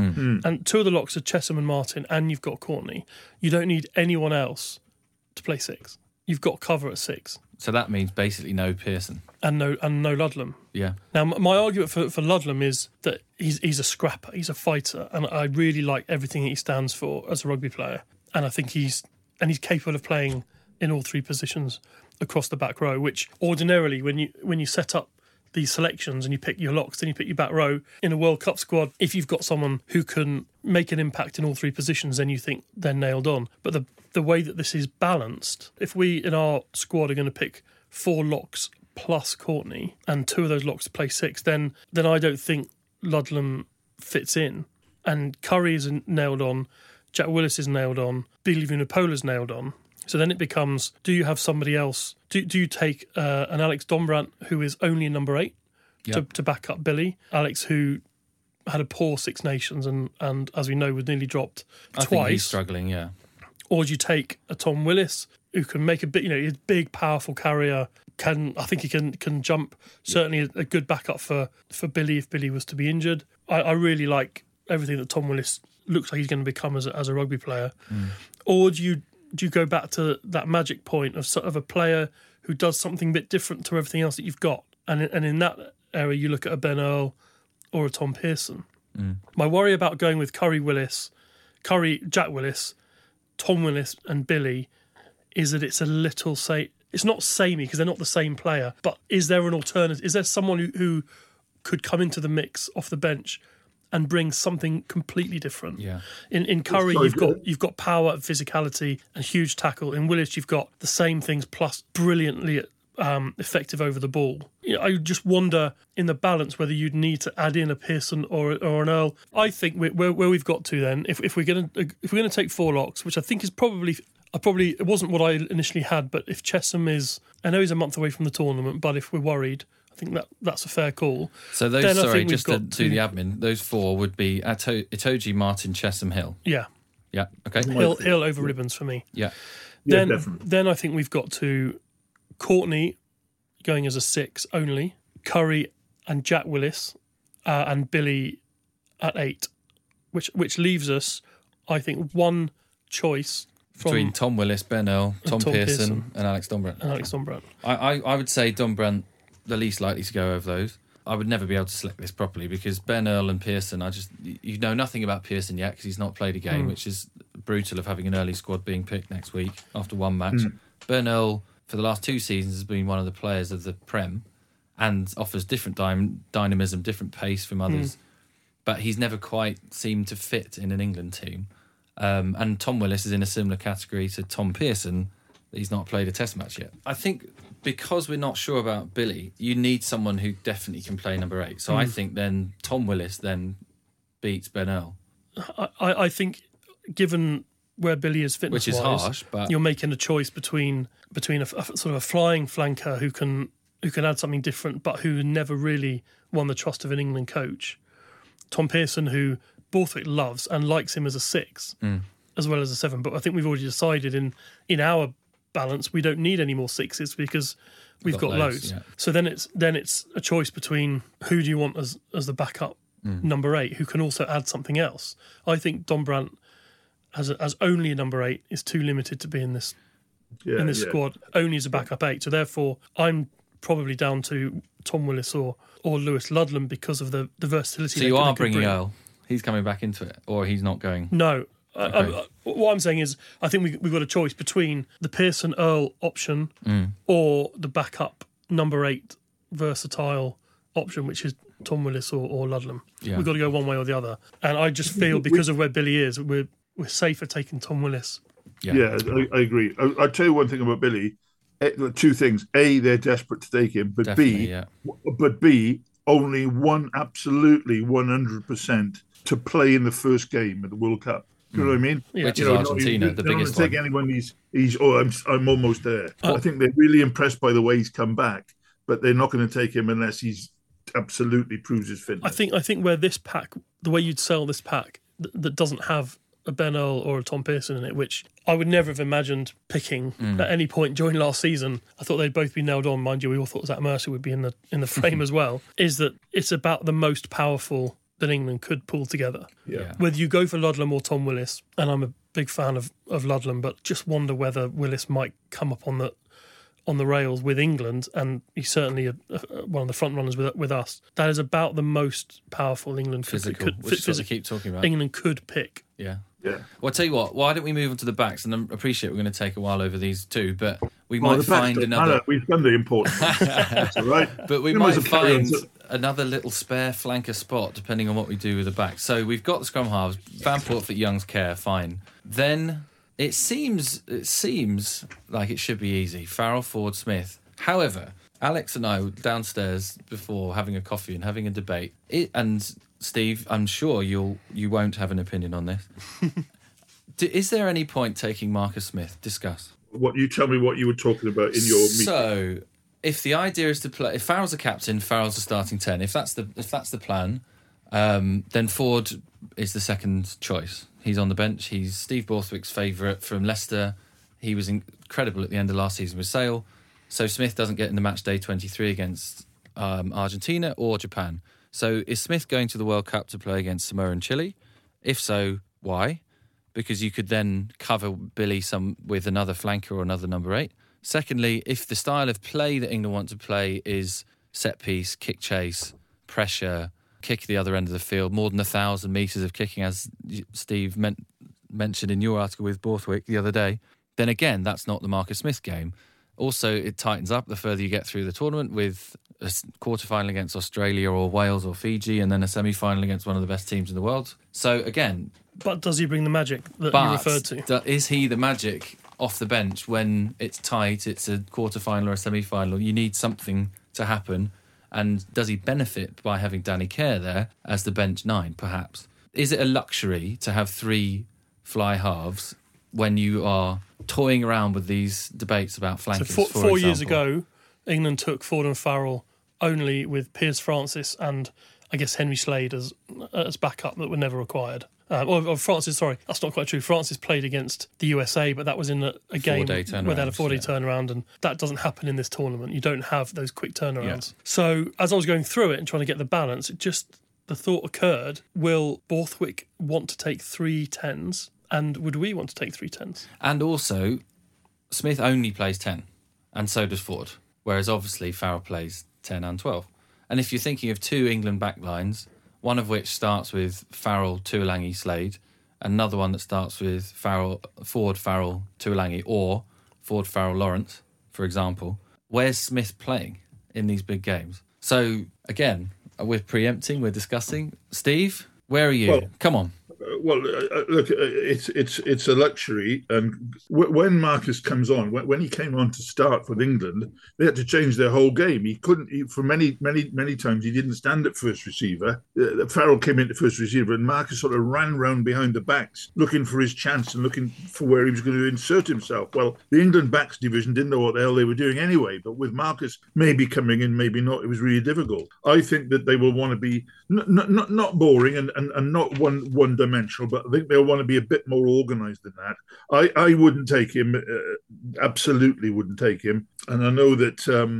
and 2 of the locks are Chesham and Martin, and you've got Courtney, you don't need anyone else to play 6. You've got cover at 6. So that means basically no Pearson and no Ludlam. Yeah. Now my argument for Ludlam is that he's a scrapper, he's a fighter, and I really like everything he stands for as a rugby player. And I think he's capable of playing in all 3 positions across the back row, which ordinarily when you set up these selections and you pick your locks, then you pick your back row in a World Cup squad, if you've got someone who can make an impact in all 3 positions, then you think they're nailed on. But the way that this is balanced, if we in our squad are going to pick 4 locks plus Courtney and 2 of those locks to play 6, then I don't think Ludlam fits in. And Curry is nailed on, Jack Willis is nailed on, Billy Vunipola's nailed on. So then it becomes, do you have somebody else? Do you take an Alex Dombrandt, who is only in number 8, to back up Billy? Alex, who had a poor Six Nations and as we know, was nearly dropped twice. I think he's struggling, yeah. Or do you take a Tom Willis, who can make a bit, he's a big, powerful carrier. I think he can jump. Certainly a good backup for Billy if Billy was to be injured. I really like everything that Tom Willis looks like he's going to become as a rugby player. Or do you go back to that magic point of a player who does something a bit different to everything else that you've got? And in that area, you look at a Ben Earl or a Tom Pearson. My worry about going with Jack Willis, Tom Willis and Billy is that it's a little it's not samey because they're not the same player, but is there an alternative? Is there someone who could come into the mix off the bench and bring something completely different? Yeah. In Curry, you've got power and physicality and huge tackle. In Willis, you've got the same things plus brilliantly effective over the ball. I just wonder in the balance whether you'd need to add in a Pearson or an Earl. I think where we've got to then, if we're going to take 4 locks, which I think is probably it wasn't what I initially had, but if Chesham is, I know he's a month away from the tournament, but if we're worried, I think that's a fair call. So those, just to do the admin, those 4 would be Itoje, Martin, Chesham, Hill. Yeah. Yeah, okay. Hill over Ribbons for me. Yeah. Then I think we've got to Courtney going as a 6 only, Curry and Jack Willis, and Billy at 8, which leaves us, I think, one choice between Tom Willis, Ben Earl, Tom Pearson and Alex Dombrandt. I would say Dombrandt the least likely to go over those. I would never be able to select this properly because Ben Earl and Pearson, you know nothing about Pearson yet because he's not played a game, which is brutal of having an early squad being picked next week after one match. Ben Earl, for the last 2 seasons, has been one of the players of the Prem and offers different dynamism, different pace from others, but he's never quite seemed to fit in an England team. And Tom Willis is in a similar category to Tom Pearson. He's not played a test match yet. I think because we're not sure about Billy, you need someone who definitely can play number 8. So I think then Tom Willis then beats Ben Earl. I think given where Billy is fitness-wise, which is harsh, but you're making a choice between a sort of a flying flanker who can add something different, but who never really won the trust of an England coach. Tom Pearson, who Borthwick loves and likes him as a 6 as well as a 7. But I think we've already decided in our balance we don't need any more 6s because we've got loads. Yeah. So then it's a choice between who do you want as the backup number 8 who can also add something else. I think Don Brandt as only a number 8 is too limited to be in this squad, only as a backup 8. So therefore I'm probably down to Tom Willis or Lewis Ludlam because of the versatility. So you are bringing Earl. He's coming back into it, or he's not going? No. Okay. What I'm saying is I think we've got a choice between the Pearson-Earl option or the backup number 8 versatile option, which is Tom Willis or Ludlam. Yeah. We've got to go one way or the other. And I just feel because of where Billy is, we're safer taking Tom Willis. Yeah, I agree. I'll tell you one thing about Billy. 2 things. A, they're desperate to take him, but Definitely, B, only one absolutely 100% to play in the first game at the World Cup. You know what I mean? Yeah. Which is Argentina, the biggest one. Take anyone. I'm almost there. I think they're really impressed by the way he's come back, but they're not going to take him unless he's absolutely proves his fitness. I think where this pack, the way you'd sell this pack that doesn't have a Ben Earl or a Tom Pearson in it, which I would never have imagined picking at any point during last season. I thought they'd both be nailed on. Mind you, we all thought Zach Mercer would be in the frame as well. Is that it's about the most powerful that England could pull together. Yeah. Whether you go for Ludlam or Tom Willis, and I'm a big fan of Ludlam, but just wonder whether Willis might come up on the rails with England, and he's certainly one of the front runners with us. That is about the most powerful England physical, which is what we keep talking about. England could pick. Yeah. Yeah. Well, I'll tell you what, why don't we move on to the backs? And I appreciate we're going to take a while over these 2, but we might find another... We've done the important. That's all right. But we might find another little spare flanker spot, depending on what we do with the back. So we've got the scrum halves, Van Portfoot, Youngs, Kerr, fine. Then it seems like it should be easy. Farrell, Ford, Smith. However, Alex and I were downstairs before having a coffee and having a debate. And Steve, I'm sure you won't have an opinion on this. Is there any point taking Marcus Smith? Discuss. You tell me what you were talking about in your meeting. So, if the idea is to play, if Farrell's a captain, Farrell's a starting 10. If that's the plan, then Ford is the second choice. He's on the bench. He's Steve Borthwick's favourite from Leicester. He was incredible at the end of last season with Sale. So Smith doesn't get in the match day 23 against Argentina or Japan. So is Smith going to the World Cup to play against Samoa and Chile? If so, why? Because you could then cover Billy with another flanker or another number 8. Secondly, if the style of play that England want to play is set piece, kick chase, pressure, kick the other end of the field, more than 1,000 metres of kicking, as Steve mentioned in your article with Borthwick the other day, then again, that's not the Marcus Smith game. Also, it tightens up the further you get through the tournament with a quarter-final against Australia or Wales or Fiji and then a semi-final against one of the best teams in the world. So, again... But does he bring the magic that you referred to? Is he the magic off the bench when it's tight, it's a quarter-final or a semi-final? You need something to happen. And does he benefit by having Danny Kerr there as the bench 9, perhaps? Is it a luxury to have 3 fly halves when you are toying around with these debates about flankers? So 4 years ago, England took Ford and Farrell only with Piers Francis and I guess Henry Slade as backup that were never required. Or Francis, sorry, that's not quite true. Francis played against the USA, but that was in a game where they had a 4-day turnaround, and that doesn't happen in this tournament. You don't have those quick turnarounds. Yeah. So as I was going through it and trying to get the balance, the thought occurred, will Borthwick want to take 3 10s, and would we want to take 3 10s? And also, Smith only plays 10, and so does Ford, whereas obviously Farrell plays 10 and 12. And if you're thinking of 2 England backlines, one of which starts with Farrell, Tuolangi, Slade, another one that starts with Ford, Farrell, Tuolangi, or Ford, Farrell, Lawrence, for example, where's Smith playing in these big games? So, again, we're preempting, we're discussing. Steve, where are you? Well, come on. Look, it's a luxury, and when Marcus comes on, when he came on to start for England, they had to change their whole game. He couldn't, for many times, he didn't stand at first receiver. Farrell came into first receiver, and Marcus sort of ran round behind the backs, looking for his chance and looking for where he was going to insert himself. Well, the England backs division didn't know what the hell they were doing anyway, but with Marcus maybe coming in, maybe not, it was really difficult. I think that they will want to be not boring and not one-dimensional, but I think they'll want to be a bit more organised than that. I wouldn't take him, absolutely wouldn't take him. And I know that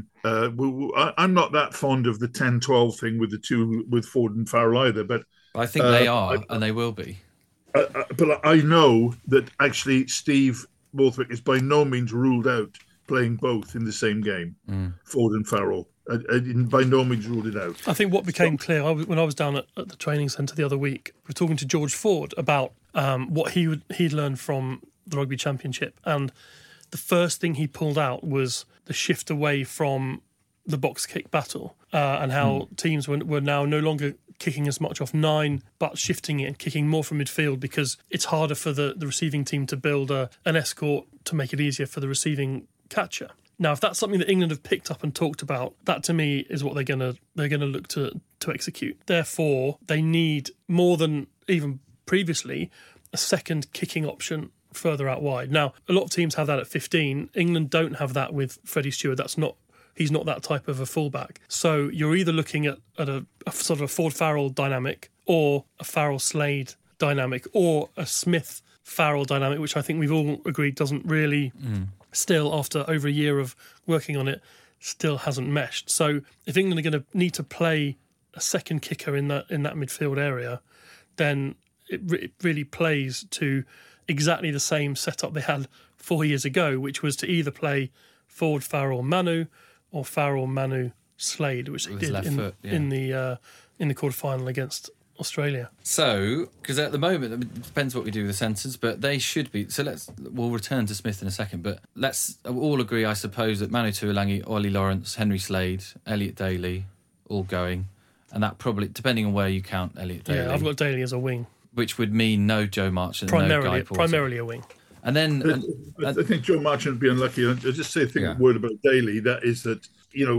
I'm not that fond of the 10-12 thing with the two, with Ford and Farrell either, but I think they are, and they will be. But I know that actually Steve Borthwick is by no means ruled out playing both in the same game, Ford and Farrell. I by no means ruled it out. I think what became clear when I was down at the training centre the other week, we were talking to George Ford about what he'd learned from the Rugby Championship, and the first thing he pulled out was the shift away from the box kick battle and how teams were now no longer kicking as much off 9, but shifting it and kicking more from midfield because it's harder for the receiving team to build an escort to make it easier for the receiving catcher. Now, if that's something that England have picked up and talked about, that to me is what they're gonna look to execute. Therefore, they need more than even previously a second kicking option further out wide. Now, a lot of teams have that at 15. England don't have that with Freddie Stewart. He's not that type of a fullback. So you're either looking at a sort of a Ford-Farrell dynamic or a Farrell-Slade dynamic or a Smith-Farrell dynamic, which I think we've all agreed doesn't really, still after over a year of working on it, still hasn't meshed. So if England are going to need to play a second kicker in that midfield area, then it really plays to exactly the same setup they had 4 years ago, which was to either play Ford, Farrell, Manu, or Farrell, Manu, Slade, which they did in the quarterfinal against Australia. So, because at the moment, it depends what we do with the centres, but they should be. So we'll return to Smith in a second, but let's all agree, I suppose, that Manu Tuilagi, Ollie Lawrence, Henry Slade, Elliot Daly, all going. And that probably, depending on where you count Elliot Daly. Yeah, I've got Daly as a wing. Which would mean no Joe Marchant, no Guy Porter. Primarily a wing. And then I think Joe Marchant would be unlucky. I'll just say a word about Daly. That is that,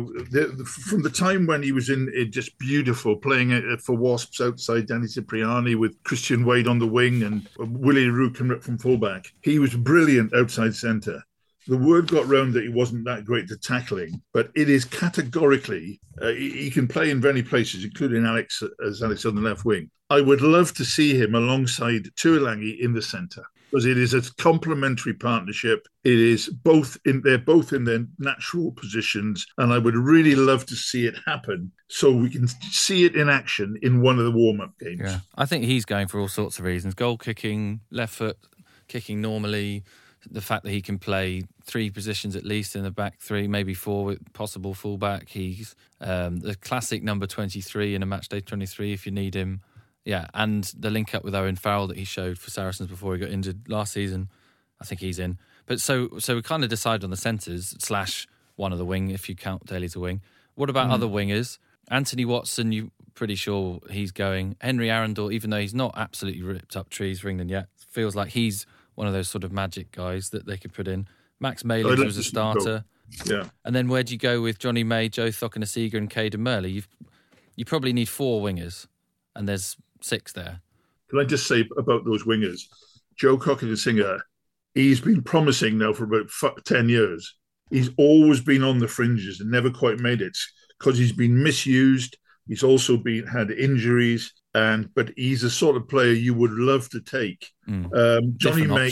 from the time when he was in just beautiful, playing for Wasps outside Danny Cipriani with Christian Wade on the wing and Willie Roux coming up from fullback, he was brilliant outside centre. The word got round that he wasn't that great at tackling, but it is categorically, he can play in many places, including Alex on the left wing. I would love to see him alongside Tuilagi in the centre, because it is a complementary partnership. It is they're both in their natural positions, and I would really love to see it happen so we can see it in action in one of the warm-up games. Yeah, I think he's going for all sorts of reasons. Goal kicking, left foot kicking normally, the fact that he can play 3 positions at least in the back 3, maybe 4 with possible fullback. He's the classic number 23 in a matchday 23 if you need him. Yeah, and the link up with Owen Farrell that he showed for Saracens before he got injured last season, I think he's in. But so we kind of decide on the centres / one of the wing if you count Daly as a wing. What about other wingers? Anthony Watson, you're pretty sure he's going. Henry Arundel, even though he's not absolutely ripped up trees for England yet, feels like he's one of those sort of magic guys that they could put in. Max Malins was a starter. Yeah. And then where do you go with Johnny May, Joe Thokanasiga and Caden Murley? You probably need 4 wingers, and there's 6 there. Can I just say about those wingers? Joe Cokanasiga, he's been promising now for about 10 years. He's always been on the fringes and never quite made it because he's been misused. He's also had injuries, but he's the sort of player you would love to take. Johnny May,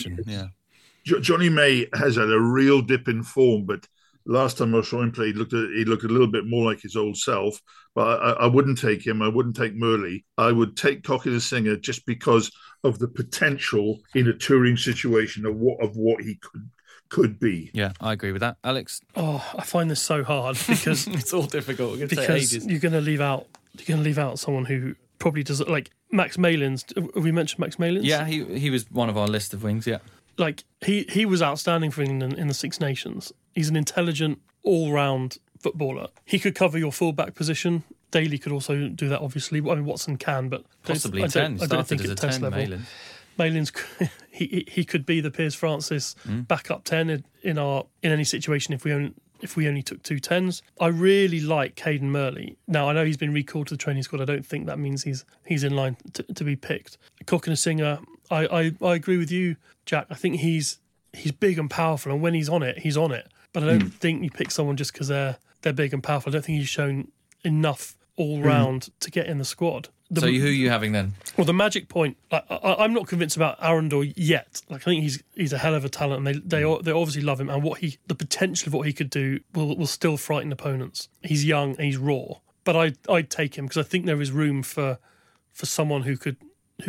Johnny May has had a real dip in form, but last time I saw him play, he looked a little bit more like his old self. But I wouldn't take him. I wouldn't take Murley. I would take Cokanasiga just because of the potential in a touring situation of what he could be. Yeah, I agree with that. Alex? Oh, I find this so hard because it's all difficult. Because you're going to leave out someone who probably does, like Max Malins. Have we mentioned Max Malins? Yeah, he was one of our list of wings. Yeah, like he was outstanding for England in the Six Nations. He's an intelligent, all-round footballer. He could cover your fullback position Daly could also do that, obviously. I mean, Watson can, but Possibly I 10. don't think Started as at a test 10, level. Malins, he could be the Piers Francis backup 10 in any situation if we only took 2 10s. I really like Caden Murley. Now, I know he's been recalled to the training squad. I don't think that means he's in line to be picked. Cokanasiga, I agree with you, Jack. I think he's big and powerful, and when he's on it, he's on it. But I don't think you pick someone just because they're big and powerful. I don't think he's shown enough all round to get in the squad. So who are you having then? Well, the magic point. I'm not convinced about Arundel yet. I think he's a hell of a talent, and they obviously love him. And the potential of what he could do will still frighten opponents. He's young and he's raw, but I'd take him because I think there is room for someone who could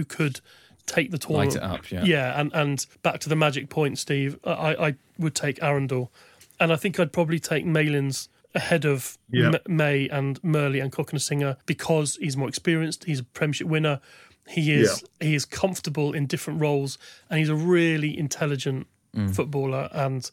take the tournament. Light it up, yeah. Yeah, and back to the magic point, Steve. I would take Arundel, and I think I'd probably take Malins ahead of May and Murley and Cokanasiga because he's more experienced. He's a Premiership winner. He is comfortable in different roles, and he's a really intelligent footballer. And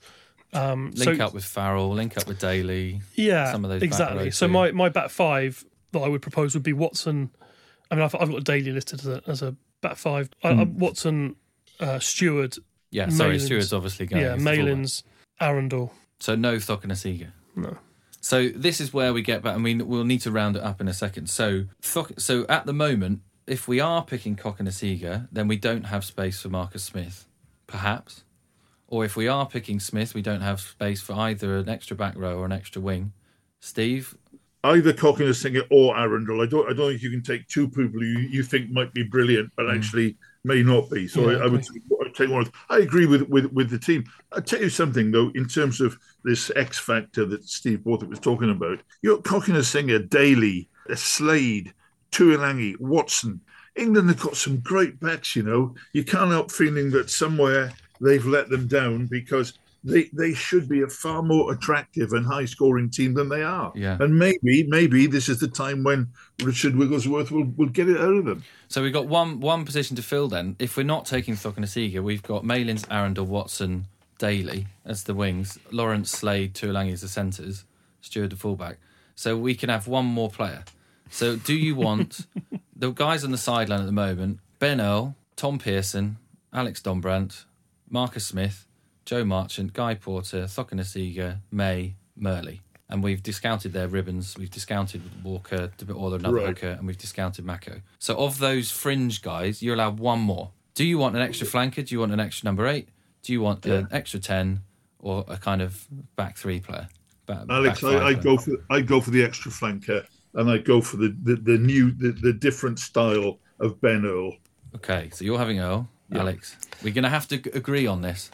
link up with Farrell, link up with Daly. Yeah, some of those exactly. So my back 5 that I would propose would be Watson. I mean, I've got Daly listed as a back 5. Watson, Stewart. Yeah, Malins, Stewart's obviously going. Yeah, Malins, Arundel. So no Cokanasiga. No. So this is where we get back. I mean, we'll need to round it up in a second. So at the moment, if we are picking Cokanasiga, then we don't have space for Marcus Smith, perhaps. Or if we are picking Smith, we don't have space for either an extra back row or an extra wing. Steve? Either Cokanasiga or Arundel. I don't think you can take 2 people you think might be brilliant, but actually may not be. So I would take one. I agree with the team. I'll tell you something though, in terms of this X factor that Steve Borthwick was talking about. You're Cokanasiga, Daly, Slade, Tuilagi, Watson. England have got some great backs. You can't help feeling that somewhere they've let them down because they should be a far more attractive and high-scoring team than they are. Yeah. And maybe this is the time when Richard Wigglesworth will get it out of them. So we've got one position to fill then. If we're not taking Cokanasiga, we've got Malins, Arundel, Watson, Daly as the wings, Lawrence, Slade, Tuilagi as the centres, Stewart the fullback. So we can have one more player. So do you want the guys on the sideline at the moment, Ben Earl, Tom Pearson, Alex Dombrandt, Marcus Smith, Joe Marchant, Guy Porter, Cokanasiga, May, Murley. And we've discounted their ribbons. We've discounted Walker, or another hooker, and we've discounted Mako. So of those fringe guys, you're allowed one more. Do you want an extra flanker? Do you want an extra number 8? Do you want an extra 10 or a kind of back 3 player? Alex, I'd go for the extra flanker, and I'd go for the different style of Ben Earl. Okay, so you're having Earl, Alex. We're going to have to agree on this.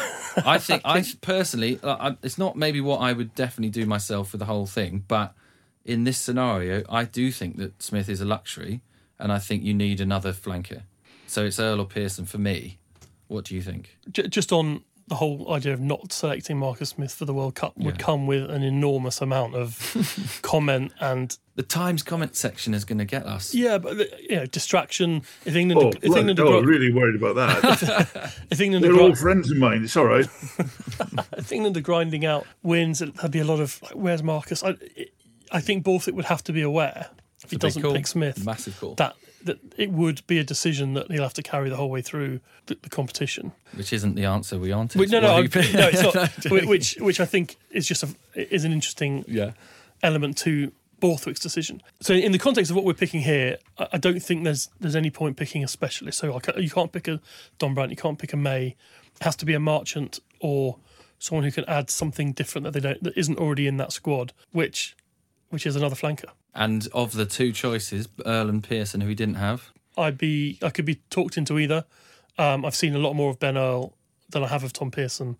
I personally, it's not maybe what I would definitely do myself for the whole thing, but in this scenario, I do think that Smith is a luxury, and I think you need another flanker. So it's Earl or Pearson for me. What do you think? Just on the whole idea of not selecting Marcus Smith for the World Cup would come with an enormous amount of comment, and the Times comment section is going to get us. Yeah, but distraction. If England, really worried about that. If England, they're all friends of mine. It's all right. If England are grinding out wins, there'd be a lot of where's Marcus. I think Borthwick would have to be aware if he doesn't pick Smith. Massive call. That it would be a decision that he'll have to carry the whole way through the competition. Which isn't the answer we wanted. No, it's not. which I think is is an interesting element to Borthwick's decision. So in the context of what we're picking here, I don't think there's any point picking a specialist. So you can't pick a Dombrandt, you can't pick a May. It has to be a Marchant or someone who can add something different that isn't already in that squad, which is another flanker. And of the 2 choices, Earl and Pearson, who we didn't have, I could be talked into either. I've seen a lot more of Ben Earl than I have of Tom Pearson.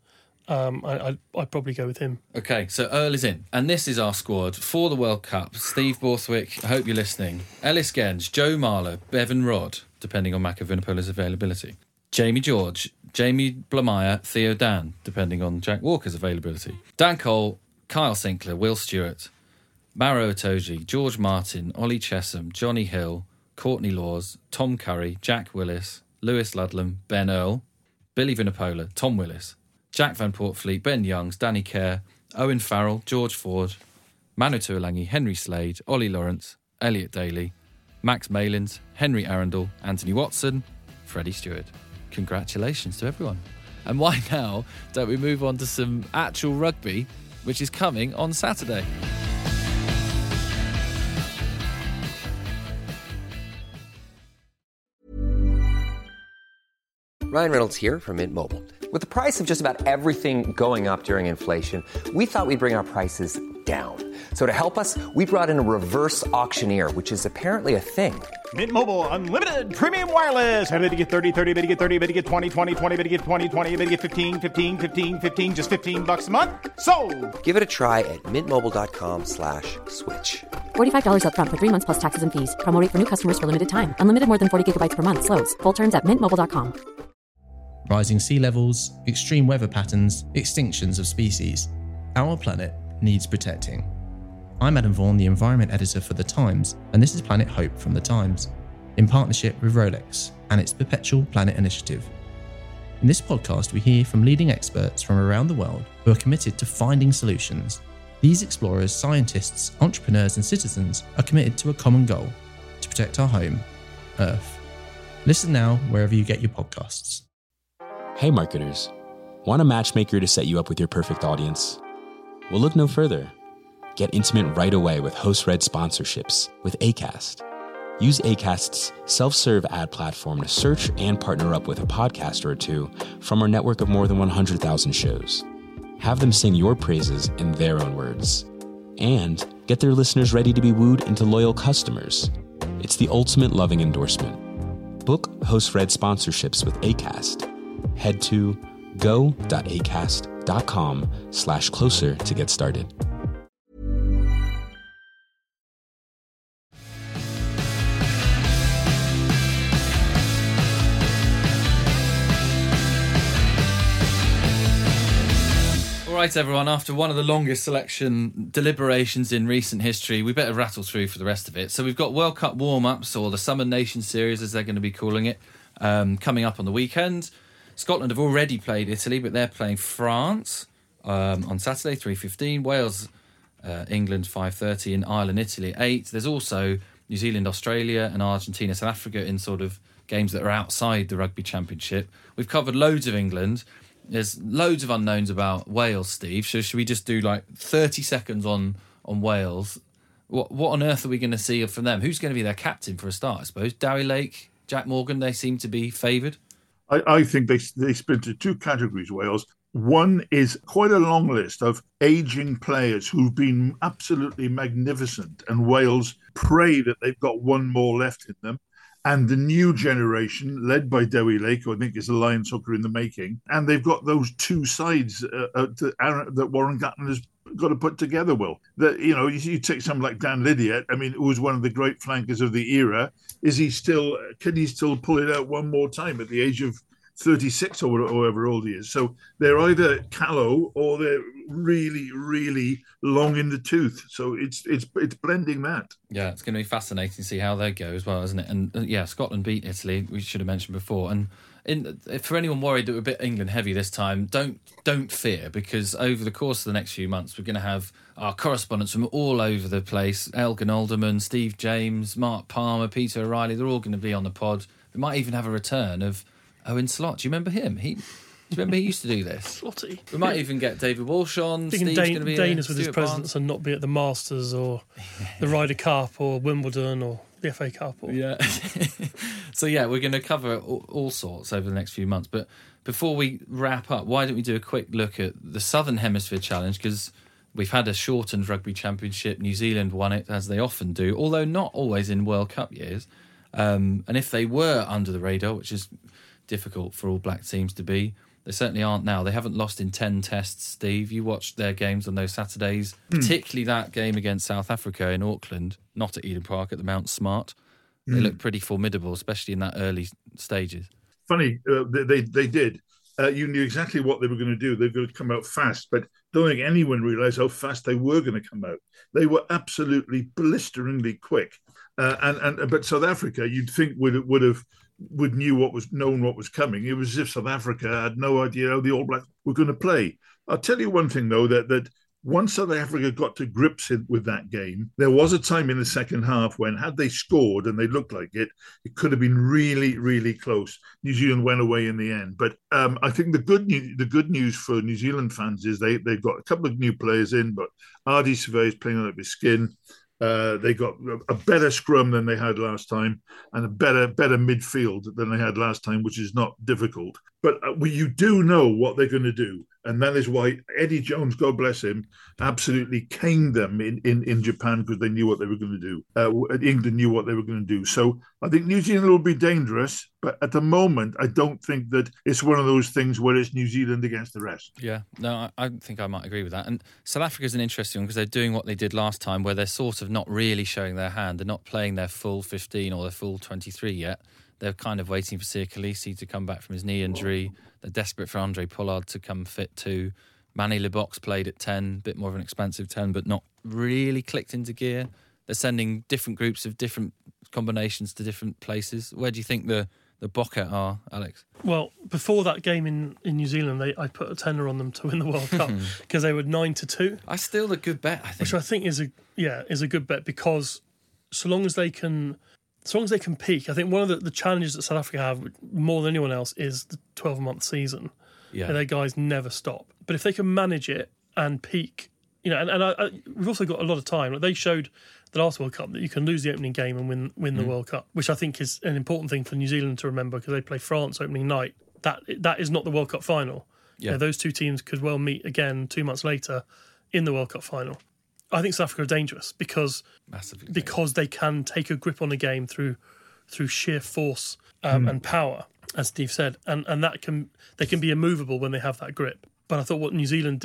I'd probably go with him. Okay, so Earl is in. And this is our squad for the World Cup. Steve Borthwick, I hope you're listening. Ellis Genge, Joe Marler, Bevan Rodd, depending on Mako Vunipola's availability. Jamie George, Jamie Blameyer, Theo Dan, depending on Jack Walker's availability. Dan Cole, Kyle Sinclair, Will Stewart, Maro Itoje, George Martin, Ollie Chesham, Johnny Hill, Courtney Laws, Tom Curry, Jack Willis, Lewis Ludlam, Ben Earl, Billy Vunipola, Tom Willis, Jack Van Portfleet, Ben Youngs, Danny Kerr, Owen Farrell, George Ford, Manu Tuilagi, Henry Slade, Ollie Lawrence, Elliot Daly, Max Malins, Henry Arundel, Anthony Watson, Freddie Stewart. Congratulations to everyone. And why now don't we move on to some actual rugby, which is coming on Saturday? Ryan Reynolds here from Mint Mobile. With the price of just about everything going up during inflation, we thought we'd bring our prices down. So to help us, we brought in a reverse auctioneer, which is apparently a thing. Mint Mobile Unlimited Premium Wireless. How to get 30, 30, bit to get 30, bit to get 20, 20, 20, bit to get 20, 20, bit to get 15, 15, 15, 15, just $15 a month? Sold! Give it a try at mintmobile.com/switch. $45 up front for 3 months plus taxes and fees. Promo rate for new customers for limited time. Unlimited more than 40 gigabytes per month. Slows full terms at mintmobile.com. Rising sea levels, extreme weather patterns, extinctions of species. Our planet needs protecting. I'm Adam Vaughan, the Environment Editor for The Times, and this is Planet Hope from The Times, in partnership with Rolex and its Perpetual Planet Initiative. In this podcast, we hear from leading experts from around the world who are committed to finding solutions. These explorers, scientists, entrepreneurs, and citizens are committed to a common goal: to protect our home, Earth. Listen now wherever you get your podcasts. Hey marketers, want a matchmaker to set you up with your perfect audience? Well, look no further. Get intimate right away with host-read sponsorships with Acast. Use Acast's self-serve ad platform to search and partner up with a podcaster or two from our network of more than 100,000 shows. Have them sing your praises in their own words. And get their listeners ready to be wooed into loyal customers. It's the ultimate loving endorsement. Book host-read sponsorships with Acast. Head to go.acast.com/closer to get started. All right, everyone, after one of the longest selection deliberations in recent history, we better rattle through for the rest of it. So we've got World Cup warm-ups, or the Summer Nation Series, as they're going to be calling it, coming up on the weekend. Scotland have already played Italy, but they're playing France on Saturday, 3:15. Wales, England, 5:30, and Ireland, Italy, 8. There's also New Zealand, Australia, and Argentina, South Africa in sort of games that are outside the Rugby Championship. We've covered loads of England. There's loads of unknowns about Wales, Steve. So should we just do like 30 seconds on Wales? What on earth are we going to see from them? Who's going to be their captain for a start, I suppose? Darry Lake, Jack Morgan, they seem to be favoured. I think they split into two categories, Wales. One is quite a long list of ageing players who've been absolutely magnificent, and Wales pray that they've got one more left in them. And the new generation, led by Dewi Lake, who I think is a Lions hooker in the making, and they've got those two sides that Warren Gatland has got to put together. Will that you take someone like Dan Lydiate, I mean, who was one of the great flankers of the era. Can he still pull it out one more time at the age of 36 or however old he is? So they're either callow or they're really, really long in the tooth. So it's blending that. Yeah, it's going to be fascinating to see how they go as well, isn't it? And yeah, Scotland beat Italy, we should have mentioned before. And for anyone worried that we're a bit England heavy this time, don't fear, because over the course of the next few months, we're going to have our correspondents from all over the place. Elgin Alderman, Steve James, Mark Palmer, Peter O'Reilly, they're all going to be on the pod. We might even have a return of Owen Slot. Do you remember him? Do you remember he used to do this? Slotty. We might even get David Walsh on. Steve's going to be Danish with his presence and not be at the Masters or the Ryder Cup or Wimbledon or the FA Cup. Yeah. So yeah, we're going to cover all sorts over the next few months. But before we wrap up, why don't we do a quick look at the Southern Hemisphere Challenge? Because we've had a shortened rugby championship. New Zealand won it, as they often do, although not always in World Cup years. And if they were under the radar, which is difficult for all black teams to be, they certainly aren't now. They haven't lost in 10 tests, Steve. You watched their games on those Saturdays, particularly that game against South Africa in Auckland, not at Eden Park, at the Mount Smart. They looked pretty formidable, especially in that early stages. Funny, they did. You knew exactly what they were going to do. They were going to come out fast, but don't think anyone realised how fast they were going to come out. They were absolutely blisteringly quick. But South Africa, you'd think would knew what was coming. It was as if South Africa had no idea how the All Blacks were going to play. I'll tell you one thing though, that once South Africa got to grips with that game, there was a time in the second half when, had they scored and they looked like it could have been really, really close. New Zealand went away in the end. But I think the good news for New Zealand fans is they've got a couple of new players in, but Ardie Savea is playing out of his skin. They got a better scrum than they had last time, and a better midfield than they had last time, which is not difficult. But you do know what they're going to do. And that is why Eddie Jones, God bless him, absolutely caned them in Japan, because they knew what they were going to do. England knew what they were going to do. So I think New Zealand will be dangerous. But at the moment, I don't think that it's one of those things where it's New Zealand against the rest. Yeah, no, I think I might agree with that. And South Africa is an interesting one because they're doing what they did last time, where they're sort of not really showing their hand. They're not playing their full 15 or their full 23 yet. They're kind of waiting for Siya Kolisi to come back from his knee injury. They're desperate for Andre Pollard to come fit too. Manny Libbok's played at 10, a bit more of an expensive 10, but not really clicked into gear. They're sending different groups of different combinations to different places. Where do you think the Bokke are, Alex? Well, before that game in New Zealand, I put a tenner on them to win the World Cup because they were 9-2. That's still a good bet, I think. Which I think is a good bet, because so long as they can peak, I think one of the challenges that South Africa have more than anyone else is the 12-month season. Yeah, and their guys never stop. But if they can manage it and peak, and we've also got a lot of time. Like, they showed the last World Cup that you can lose the opening game and win the World Cup, which I think is an important thing for New Zealand to remember, because they play France opening night. That is not the World Cup final. Yeah, those two teams could well meet again 2 months later in the World Cup final. I think South Africa are dangerous because they can take a grip on the game through sheer force and power, as Steve said, and they can be immovable when they have that grip. But I thought New Zealand,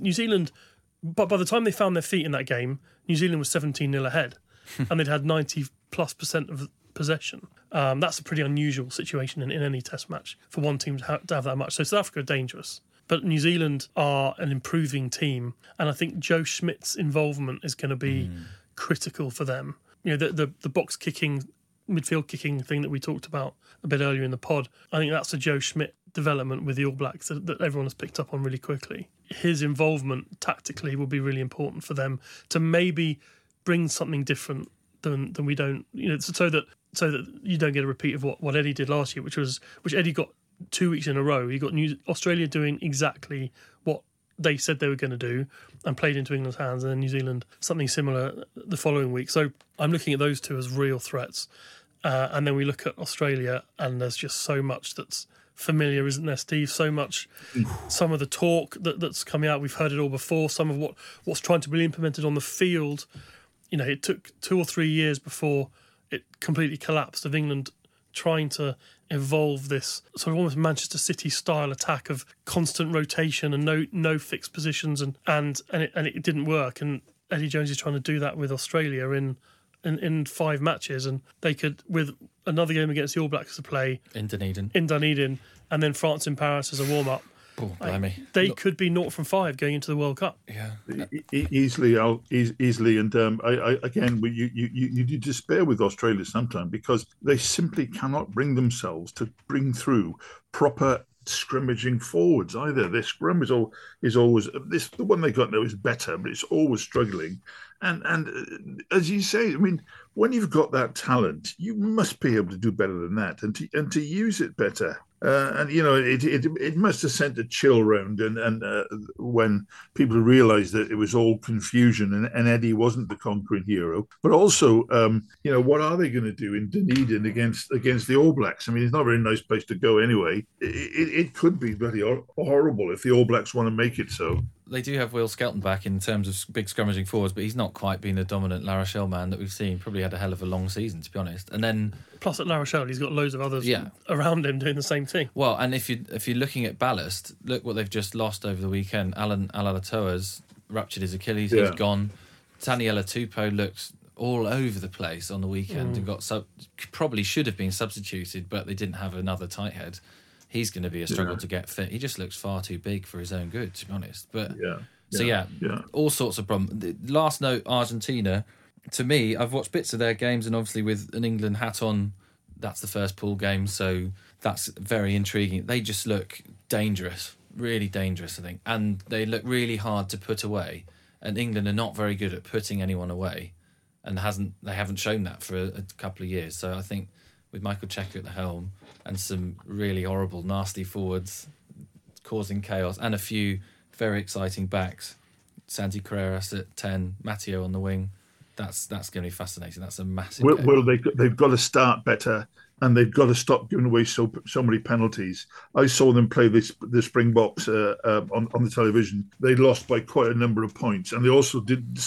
but by the time they found their feet in that game, New Zealand was 17-0 ahead, and they'd had 90+% of possession. That's a pretty unusual situation in any Test match for one team to have that much. So South Africa are dangerous. But New Zealand are an improving team, and I think Joe Schmidt's involvement is going to be critical for them. The box kicking, midfield kicking thing that we talked about a bit earlier in the pod, I think that's a Joe Schmidt development with the All Blacks that everyone has picked up on really quickly. His involvement tactically will be really important for them to maybe bring something different than we don't, so that you don't get a repeat of what Eddie did last year, which Eddie got 2 weeks in a row. He got Australia doing exactly what they said they were going to do and played into England's hands, and then New Zealand something similar the following week. So I'm looking at those two as real threats. And then we look at Australia, and there's just so much that's familiar, isn't there, Steve? So much, some of the talk that's coming out, we've heard it all before. Some of what's trying to be implemented on the field. It took 2 or 3 years before it completely collapsed, of England trying to evolve this sort of almost Manchester City style attack of constant rotation and no fixed positions, and it didn't work. And Eddie Jones is trying to do that with Australia in 5 matches, and they could, with another game against the All Blacks to play in Dunedin, and then France in Paris as a warm up. Oh, blimey. They could be 0 from 5 going into the World Cup. Yeah, easily. And you despair with Australia sometimes, because they simply cannot bring themselves to bring through proper scrimmaging forwards either. Their scrum is always this. The one they got now is better, but it's always struggling. And as you say, I mean, when you've got that talent, you must be able to do better than that, and to use it better. It must have sent a chill round, and when people realised that it was all confusion and Eddie wasn't the conquering hero. But also, what are they going to do in Dunedin against the All Blacks? I mean, it's not a very nice place to go anyway. It could be very horrible if the All Blacks want to make it so. They do have Will Skelton back in terms of big scrummaging forwards, but he's not quite been the dominant La Rochelle man that we've seen. Probably had a hell of a long season, to be honest. And then, plus at La Rochelle, he's got loads of others around him doing the same thing. Well, and if you're looking at ballast, look what they've just lost over the weekend. Alan Alatoa's ruptured his Achilles. He's gone. Taniela Tupou looked all over the place on the weekend and got probably should have been substituted, but they didn't have another tight head. He's going to be a struggle to get fit. He just looks far too big for his own good, to be honest. But all sorts of problems. The last note, Argentina. To me, I've watched bits of their games, and obviously with an England hat on, that's the first pool game, so that's very intriguing. They just look dangerous, really dangerous, I think, and they look really hard to put away. and England are not very good at putting anyone away, and they haven't shown that for a couple of years. So I think with Michael Cheika at the helm and some really horrible, nasty forwards causing chaos and a few very exciting backs, Santi Carreras at 10, Matteo on the wing, that's going to be fascinating. That's a massive game. Well, they've got to start better, and they've got to stop giving away so many penalties. I saw them play the Springboks on the television. They lost by quite a number of points, and they also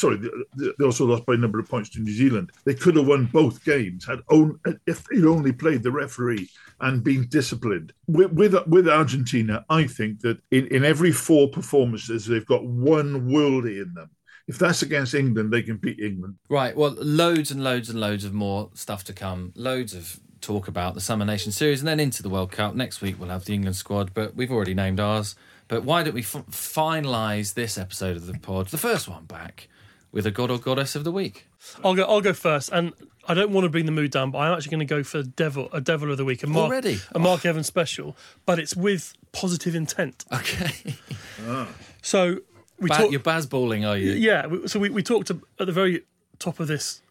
lost by a number of points to New Zealand. They could have won both games if they'd only played the referee and been disciplined. With Argentina, I think that in every 4 performances, they've got one worldie in them. If that's against England, they can beat England. Right, well, loads and loads and loads of more stuff to come. Loads of talk about the Summer Nation Series and then into the World Cup. Next week we'll have the England squad, but we've already named ours. But why don't we finalise this episode of the pod, the first one back, with a god or goddess of the week? I'll go first, and I don't want to bring the mood down, but I'm actually going to go for a devil of the week, a Mark Evans special, but it's with positive intent. Okay. So you're Bazballing, are you? Yeah. So we talked at the very top of this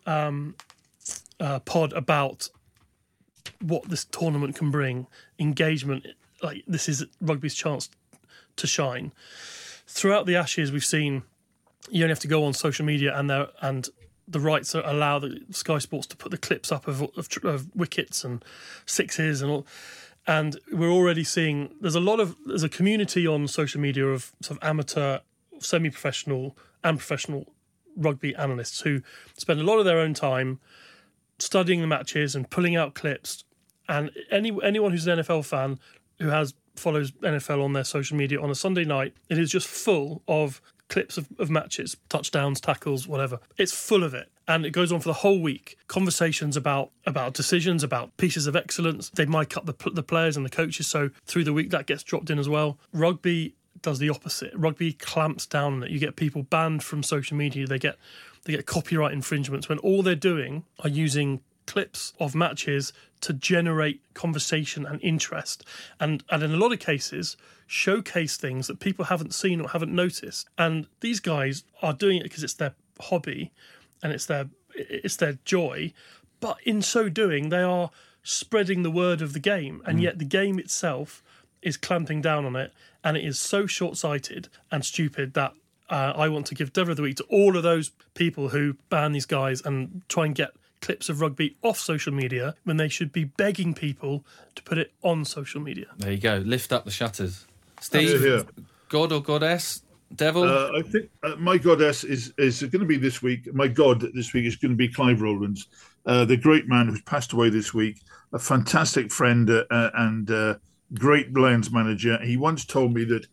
pod about what this tournament can bring, engagement. Like, this is rugby's chance to shine. Throughout the Ashes, we've seen you only have to go on social media, and the rights allow the Sky Sports to put the clips up of wickets and sixes and all. And we're already seeing there's a community on social media of sort of amateur, semi-professional and professional rugby analysts who spend a lot of their own time studying the matches and pulling out clips. And anyone who's an NFL fan who follows NFL on their social media on a Sunday night, it is just full of clips of matches, touchdowns, tackles, whatever. It's full of it. And it goes on for the whole week. Conversations about decisions, about pieces of excellence. They mic up the players and the coaches, so through the week that gets dropped in as well. Rugby does the opposite. Rugby clamps down on it. You get people banned from social media. They get copyright infringements when all they're doing are using clips of matches to generate conversation and interest, and in a lot of cases showcase things that people haven't seen or haven't noticed. And these guys are doing it because it's their hobby and it's their joy, but in so doing they are spreading the word of the game, and yet the game itself is clamping down on it, and it is so short-sighted and stupid that I want to give Devil of the Week to all of those people who ban these guys and try and get clips of rugby off social media when they should be begging people to put it on social media. There you go. Lift up the shutters. Steve, God or goddess? Devil? I think my goddess is going to be this week. My god this week is going to be Clive Rowlands, the great man who's passed away this week, a fantastic friend and great Lions manager. He once told me that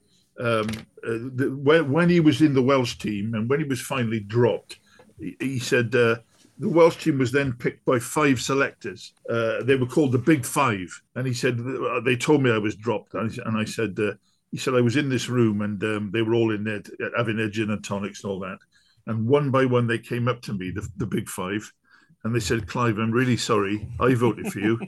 when he was in the Welsh team and when he was finally dropped, he said the Welsh team was then picked by 5 selectors. They were called the Big Five. And he said, they told me I was dropped. And I said, he said, I was in this room and they were all in there having their gin and tonics and all that. And one by one, they came up to me, the Big Five. And they said, Clive, I'm really sorry. I voted for you.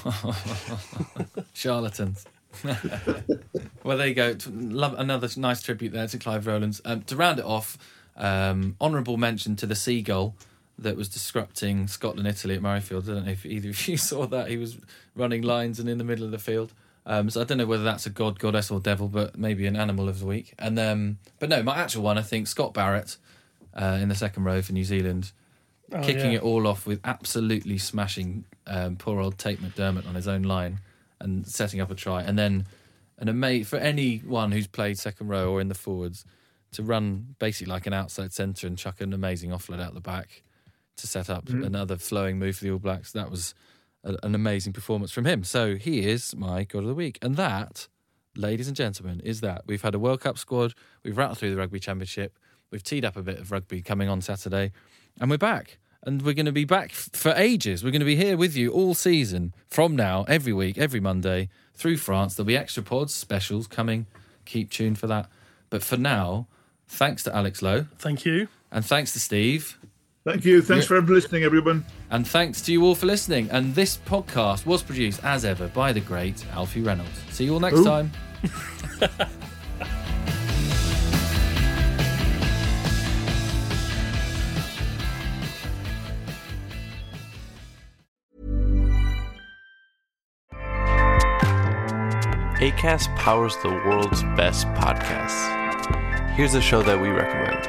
Charlatans. Well, there you go. Love another nice tribute there to Clive Rowlands. To round it off, honourable mention to the seagull that was disrupting Scotland-Italy at Murrayfield. I don't know if either of you saw that. He was running lines and in the middle of the field. So I don't know whether that's a god, goddess or devil, but maybe an animal of the week. And but no, my actual one, I think Scott Barrett in the second row for New Zealand, kicking it all off with absolutely smashing poor old Tate McDermott on his own line and setting up a try. And then for anyone who's played second row or in the forwards to run basically like an outside centre and chuck an amazing offload out the back to set up another flowing move for the All Blacks. That was an amazing performance from him. So he is my God of the Week. And that, ladies and gentlemen, is that. We've had a World Cup squad. We've rattled through the Rugby Championship. We've teed up a bit of rugby coming on Saturday. And we're back. And we're going to be back for ages. We're going to be here with you all season from now, every week, every Monday, through France. There'll be extra pods, specials coming. Keep tuned for that. But for now, thanks to Alex Lowe. Thank you. And thanks to Steve. Thank you. Thanks for listening, everyone. And thanks to you all for listening. And this podcast was produced, as ever, by the great Alfie Reynolds. See you all next time. Acast powers the world's best podcasts. Here's a show that we recommend.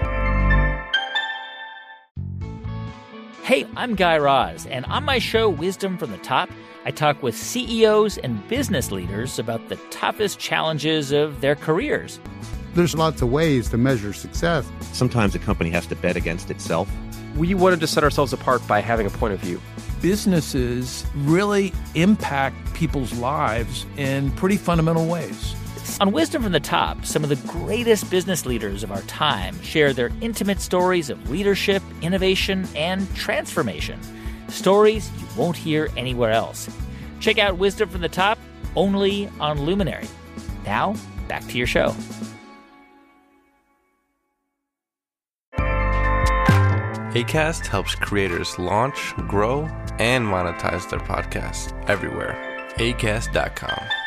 Hey, I'm Guy Raz, and on my show, Wisdom from the Top, I talk with CEOs and business leaders about the toughest challenges of their careers. There's lots of ways to measure success. Sometimes a company has to bet against itself. We wanted to set ourselves apart by having a point of view. Businesses really impact people's lives in pretty fundamental ways. On Wisdom from the Top, some of the greatest business leaders of our time share their intimate stories of leadership, innovation, and transformation. Stories you won't hear anywhere else. Check out Wisdom from the Top, only on Luminary. Now, back to your show. Acast helps creators launch, grow, and monetize their podcasts everywhere. Acast.com.